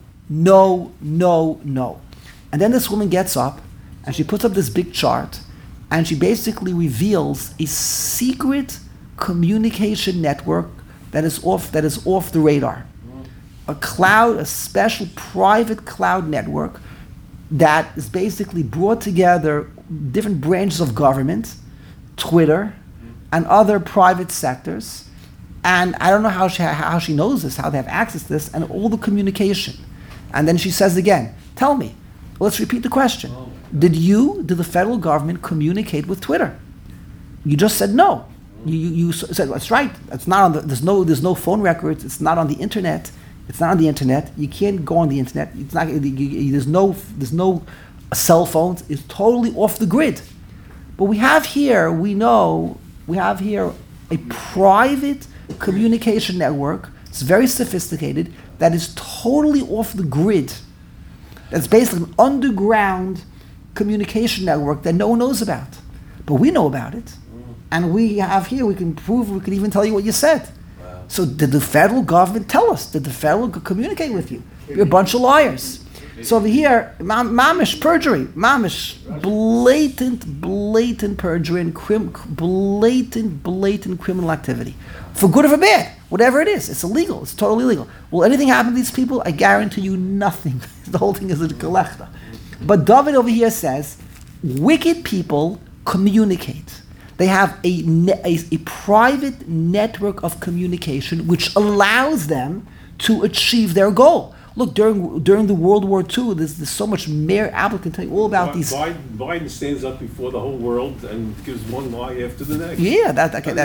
And then this woman gets up and she puts up this big chart and she basically reveals a secret communication network that is off the radar. A special private cloud network that is basically brought together different branches of government, Twitter, and other private sectors. And I don't know how she knows this, how they have access to this, and all the communication. And then she says again, tell me, let's repeat the question. Did the federal government communicate with Twitter? You just said no. You said, that's right. It's not on there's no phone records. It's not on the internet. It's not on the internet. You can't go on the internet. It's not. There's no cell phones. It's totally off the grid. But we have here a private communication network. It's very sophisticated. That is totally off the grid. That's basically an underground communication network that no one knows about. But we know about it. And we can prove, we can even tell you what you said. Wow. So did the federal government tell us? Did the federal communicate with you? You're a bunch of liars. So over here, mamish perjury, mamish blatant perjury and blatant criminal activity. For good or for bad, whatever it is, it's illegal. It's totally illegal. Will anything happen to these people? I guarantee you nothing. The whole thing is a kolechta. But David over here says, wicked people communicate. They have a private network of communication which allows them to achieve their goal. Look, during the World War II, there's so much. Mayor Apple can tell you all about these. Biden stands up before the whole world and gives one lie after the next. Yeah,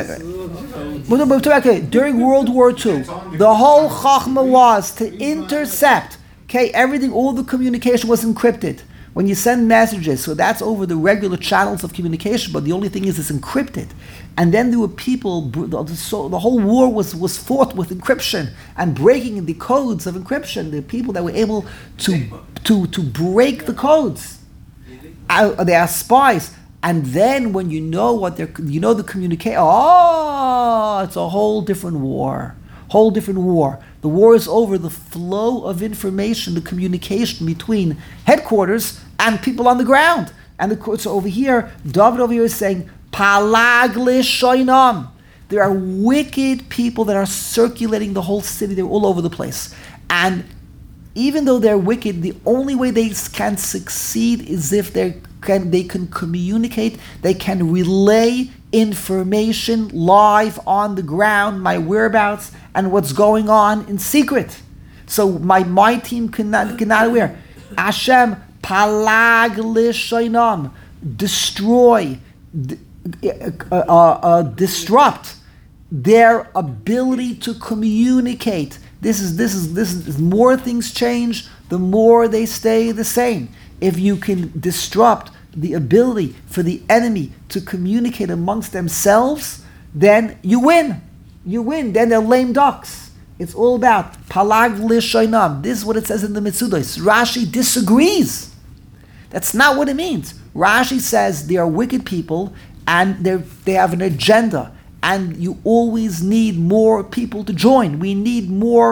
okay. During World War II, the whole chachma was to intercept. Okay, everything, all the communication was encrypted. When you send messages, so that's over the regular channels of communication, but the only thing is it's encrypted. And then there were people, the whole war was fought with encryption and breaking the codes of encryption. The people that were able to break the codes. They are spies. And then when you know the communication, it's a whole different war. The war is over the flow of information, the communication between headquarters and people on the ground. And so over here, David over here is saying, Palag l'shoinam. There are wicked people that are circulating the whole city. They're all over the place. And even though they're wicked, the only way they can succeed is if they can communicate, they can relay information live on the ground, my whereabouts and what's going on in secret. So my team cannot aware. Hashem palag l'shoinam, destroy, disrupt their ability to communicate. This is more things change, the more they stay the same. If you can disrupt the ability for the enemy to communicate amongst themselves, then you win. Then they're lame ducks. It's all about palag l'shoinam. This is what it says in the Mitzudos. Rashi disagrees. That's not what it means. Rashi says they are wicked people and they have an agenda, and you always need more people to join. We need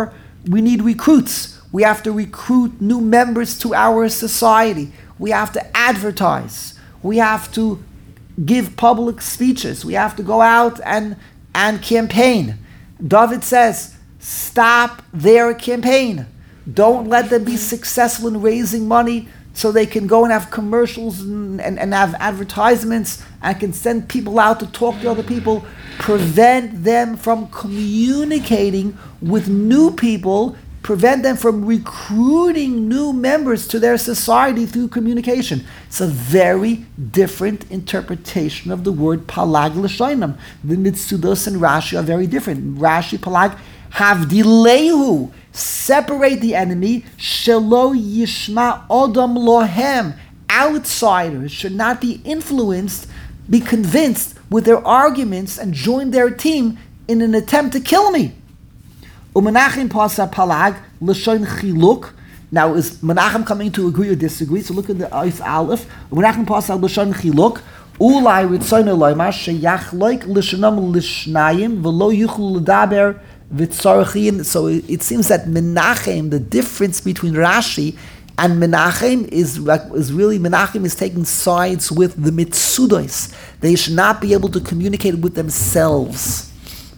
recruits. We have to recruit new members to our society. We have to advertise. We have to give public speeches. We have to go out and campaign. David says, stop their campaign. Don't let them be successful in raising money so they can go and have commercials and have advertisements and can send people out to talk to other people. Prevent them from communicating with new people. Prevent them from recruiting new members to their society through communication. It's a very different interpretation of the word palag l'shoinam. The Mitzudos and Rashi are very different. Rashi, palag, havdilehu, separate the enemy, shelo yishma odam lohem. Outsiders should not be influenced, be convinced with their arguments and join their team in an attempt to kill me. Umenachem pasa palag l'shoin chiluk. Now is Menachem coming to agree or disagree? So look at the Eis Aleph. Umenachem pasa l'shoin chiluk. Ulai ritzoin eloymar sheyachloik l'shonam l'shnayim v'lo yuchlu l'daber v'tzorchin. So it seems that Menachem, the difference between Rashi and Menachem is really Menachem is taking sides with the Mitzudos. They should not be able to communicate with themselves.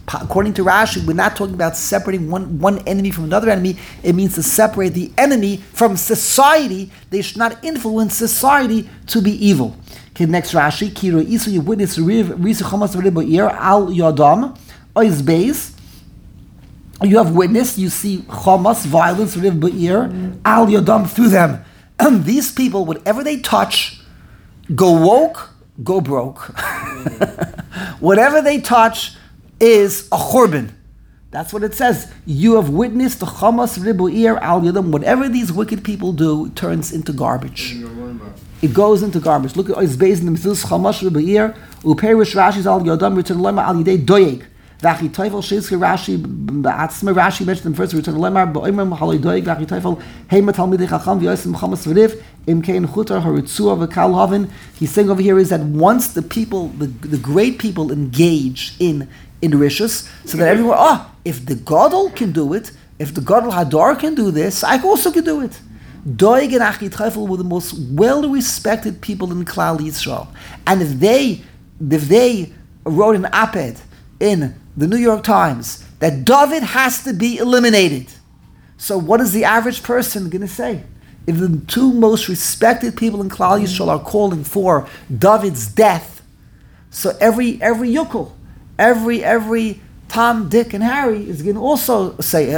According to Rashi, we're not talking about separating one enemy from another enemy. It means to separate the enemy from society. They should not influence society to be evil. Okay, next Rashi. Kiro isu, you witness risu chamas v'ribo'ir al yadam ois beis. You have witnessed, you see chamas, violence, v'ribo'ir al yadam through them. These people, whatever they touch, go woke, go broke. Whatever they touch is a churban. That's what it says. You have witnessed the chamas ribu'ir al yadam. Whatever these wicked people do turns into garbage. It goes into garbage. Look at it's based in the mitzvahs chamas ribu'ir uperish Rashi's al yadam return lema al yidei doyeg. Vachi teifel shizke Rashi ba'atzma. Rashi mentioned them first. Return lema ba'imam halay doyeg. Vachi teifel heima talmidei chacham v'yosim chamas v'riv imkein chutar haritzua v'kal haven. He's saying over here is that once the people, the great people, engage in rishus, so that everyone, if the Gadol can do it, if the Gadol Hadar can do this, I also can do it. Doeg and Achi Teifel were the most well-respected people in Klal Yisrael. And if they wrote an op-ed in the New York Times that David has to be eliminated, so what is the average person going to say? If the two most respected people in Klal Yisrael are calling for David's death, so every yukul, every Tom, Dick, and Harry is going to also say,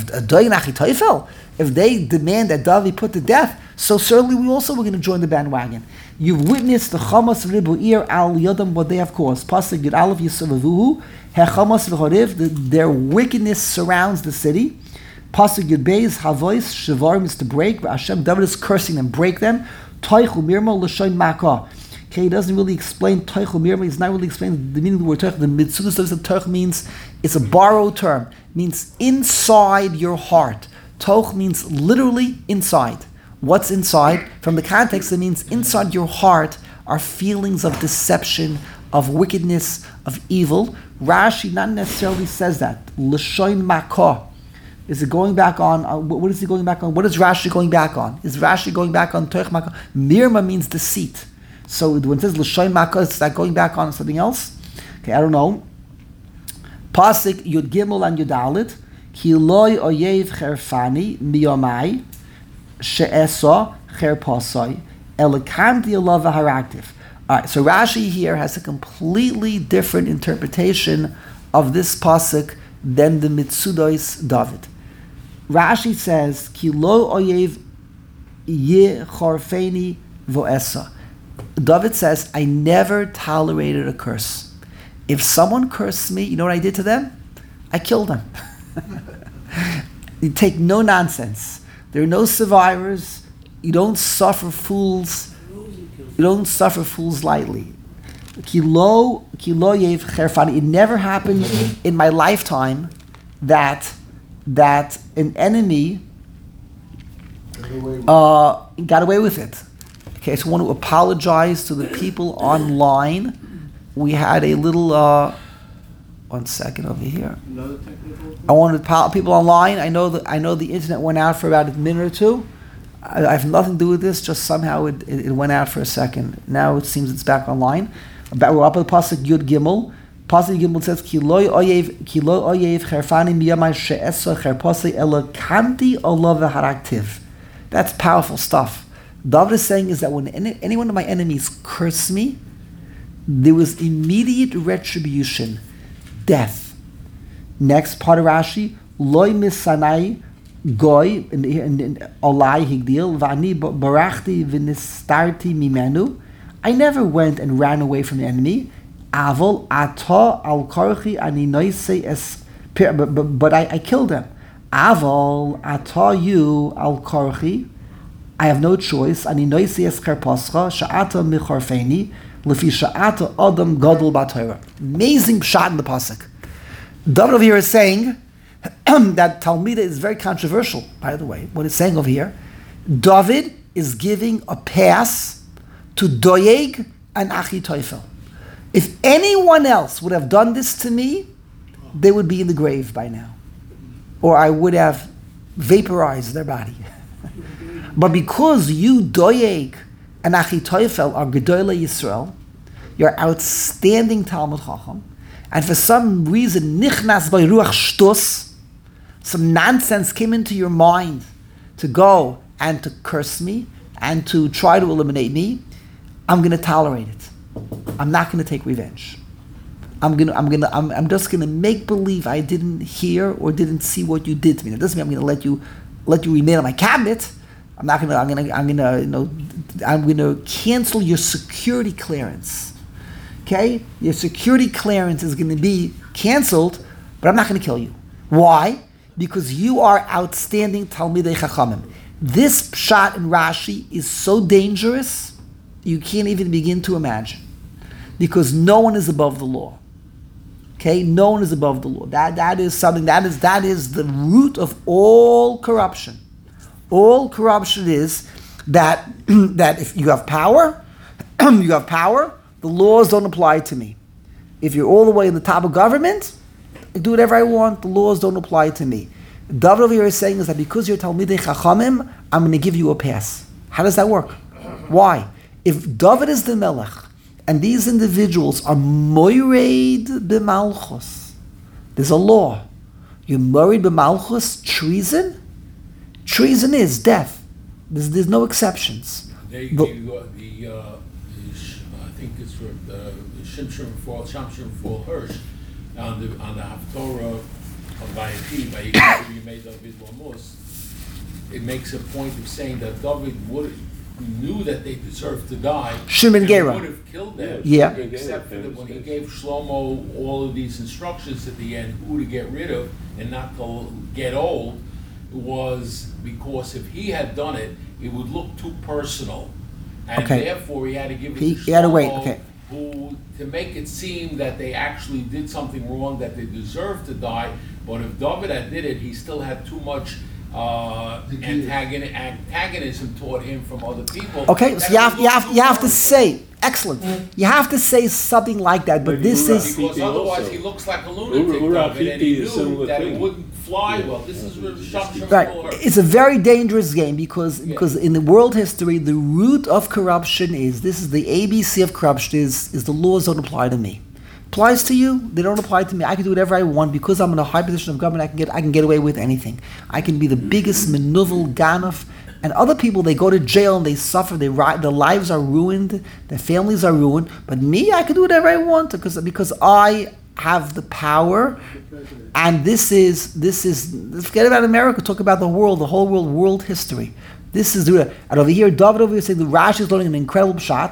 if they demand that David put to death, so certainly we also were going to join the bandwagon. You've witnessed the Chamas Ribu'ir al Yadam, what they have caused. Pasuk Yud Aleph Yisavavuhu, Hechamas V'Chorev, their wickedness surrounds the city. Pasuk Yud Beis, Havois, Shavarim is to break, Hashem, David is cursing them, break them. Toichu Mirma L'Shoin Makah. Okay, he doesn't really explain Toichu Mirma. He's not really explaining the meaning of the word Toich. The Mitzudas says that Toich means, it's a borrowed term. It means inside your heart. Toch means literally inside. What's inside? From the context, it means inside your heart are feelings of deception, of wickedness, of evil. Rashi not necessarily says that. L'shoin makah. Is it going back on, what is he going back on? What is Rashi going back on? Is Rashi going back on Toich makah? Mirma means deceit. So when it says L'shoin makah, is that going back on something else? Okay, I don't know. Pasuk Yud Gimel and Yud Aleph. Ki loy oyev cherfani miyomai she'esa cherpasai elikanti alav haraktiv. All right, so Rashi here has a completely different interpretation of this pasuk than the Mitzudos David. Rashi says Ki lo oyev ye charfeni vo'esa. David says, I never tolerated a curse. If someone cursed me, you know what I did to them? I killed them. You take no nonsense. There are no survivors. You don't suffer fools. You don't suffer fools lightly. It never happened in my lifetime that an enemy got away with it. Okay, so I want to apologize to the people online. We had a little. 1 second over here. I want to tell people online. I know the internet went out for about a minute or two. I have nothing to do with this. Just somehow it went out for a second. Now it seems it's back online. We're up at the pasuk Yud Gimel. Pasuk Yud Gimel says Ki lo oyev cherfani miyamai she'esa cherpasei ela kanti olav haraktiv. That's powerful stuff. David is saying is that when any one of my enemies cursed me, there was immediate retribution. Death. Next part of Rashi, loy misanai goy in olai higdil v'ani barachti v'nistarti mimenu. I never went and ran away from the enemy. Avol ata al korchi ani noisei es, but I killed them. Avol ata you al korchi. I have no choice. Ani noisei es karpascha sha'ata micharfeni. Amazing shot in the pasuk. David over here is saying that Talmida is very controversial, by the way. What it's saying over here, David is giving a pass to Doeg and Achi Teifel. If anyone else would have done this to me, they would be in the grave by now. Or I would have vaporized their body. But because you, Doeg, and Achi Teifel are Gedolei Yisrael, you're outstanding Talmud Chacham, and for some reason, nichnas by ruach shtus, some nonsense came into your mind to go and to curse me and to try to eliminate me, I'm going to tolerate it. I'm not going to take revenge. I'm just going to make believe I didn't hear or didn't see what you did to me. That doesn't mean I'm going to let you remain on my cabinet. I'm going to cancel your security clearance. Okay? Your security clearance is going to be canceled, but I'm not going to kill you. Why? Because you are outstanding Talmidei Chachamim. This pshat in Rashi is so dangerous, you can't even begin to imagine. Because no one is above the law. Okay? No one is above the law. That is something, that is the root of all corruption. All corruption is that if you have power, the laws don't apply to me. If you're all the way in the top of government, I do whatever I want, the laws don't apply to me. David over here is saying is that because you're Talmidei Chachamim, I'm going to give you a pass. How does that work? Why? If David is the Melech, and these individuals are moired b'malchus, there's a law. You're moired b'malchus, treason? Treason is death. There's no exceptions. I think it's from the Shimshon Fall Hirsch on the Haftorah of Vayechi, Vayechi made David Lamus. It makes a point of saying that David knew that they deserved to die. Shimon Gera would have killed them. Yeah. Except for that when he gave Shlomo all of these instructions at the end, who to get rid of and not to get old, was because if he had done it, it would look too personal. And therefore he had to give it to Shlomo, he had to wait, okay. Who, to make it seem that they actually did something wrong, that they deserved to die. But if David had did it, he still had too much antagonism toward him from other people. Okay, so you have to say, excellent. You have to say something like that, but this is... Because otherwise he looks like a lunatic, David, and he knew that it wouldn't fly well. This is right. It's a very dangerous game because in the world history, the root of corruption is, this is the ABC of corruption, is the laws don't apply to me. Applies to you, they don't apply to me. I can do whatever I want because I'm in a high position of government. I can get away with anything. I can be the biggest menuvel ganef, and other people, they go to jail and they suffer. Their lives are ruined, their families are ruined. But me, I can do whatever I want because I have the power. And this is forget about America. Talk about the world, the whole world history. This is and over here, David over here saying the Rashi is learning an incredible shot,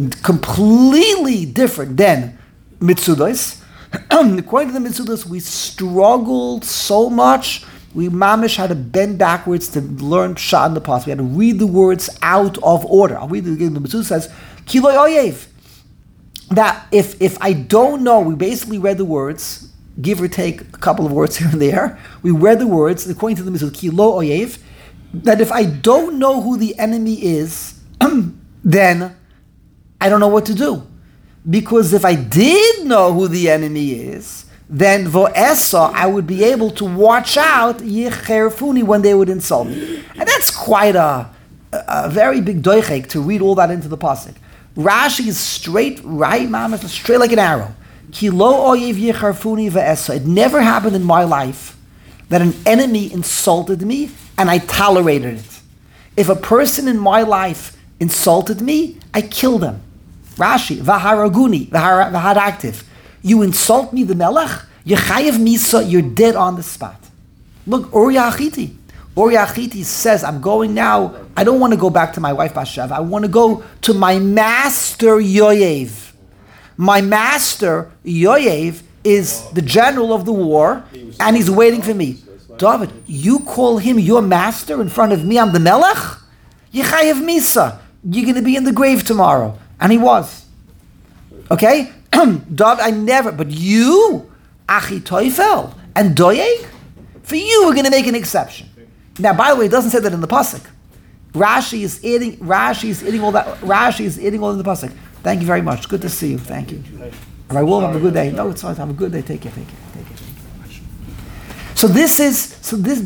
completely different than Mitzudos. According to the Mitzudos, we struggled so much. We mamish had to bend backwards to learn pshat in the past. We had to read the words out of order. I'll read it again. The Mitzudos says, Kiloi Oyev. That if I don't know, we basically read the words, give or take a couple of words here and there. We read the words according to the Mitzudos, Kiloi Oyev. That if I don't know who the enemy is, then I don't know what to do. Because if I did know who the enemy is, then vo'esa, I would be able to watch out yicherfuni when they would insult me. And that's quite a very big doichek to read all that into the pasuk. Rashi is straight, right, mama, straight like an arrow. Ki lo oyev yicherfuni ve'esa. It never happened in my life that an enemy insulted me and I tolerated it. If a person in my life insulted me, I killed them. Rashi, v'haraguni, v'haraktiv. You insult me, the melech, yechayev misa, you're dead on the spot. Look, Uriah Achiti says, I'm going now, I don't want to go back to my wife Bashev, I want to go to my master Yoyev. My master Yoyev is the general of the war, and he's waiting for me. David, you call him your master in front of me, I'm the melech? Yechayev misa, you're going to be in the grave tomorrow. And he was. Okay? But you, Achitophel, and Doeg, for you we're going to make an exception. Now, by the way, it doesn't say that in the pasuk. Rashi is eating all in the pasuk. Thank you very much. Good to see you. Thank you. I will have a good day. No, it's fine. Have a good day. Take care. Thank you very much. So this is.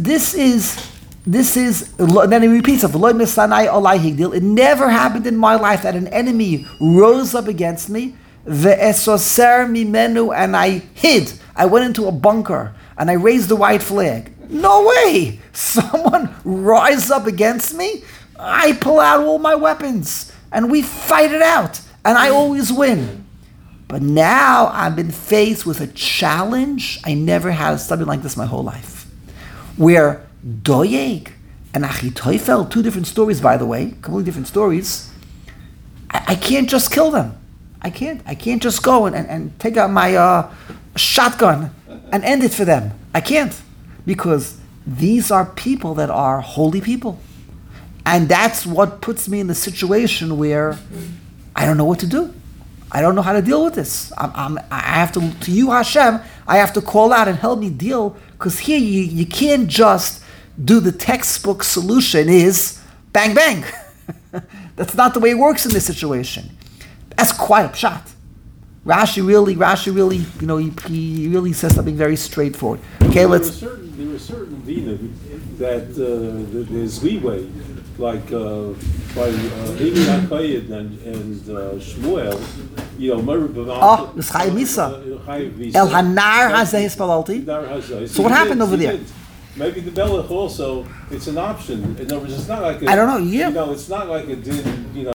Then he repeats it. It never happened in my life that an enemy rose up against me ve'esoser mimenu, and I hid. I went into a bunker and I raised the white flag. No way! Someone rise up against me? I pull out all my weapons and we fight it out, and I always win. But now I've been faced with a challenge. I never had something like this my whole life. Where Doeg and Achitophel, two different stories, by the way, completely different stories, I can't just kill them. I can't just go and take out my shotgun and end it for them. I can't. Because these are people that are holy people. And that's what puts me in the situation where I don't know what to do. I don't know how to deal with this. I have to you, Hashem, I have to call out and help me deal, because here you can't just do the textbook solution is bang, bang. That's not the way it works in this situation. That's quite a pshat. Rashi really, he really says something very straightforward. Okay, There were certain dinim that there's leeway, like by Amy HaKayed and Shmuel, this Chayiv Misa. El Hanar Hazeh Hispalalti. So what happened over there? Maybe the Melech also, it's an option. In other words, it's not like I don't know, yeah. It's not like a din,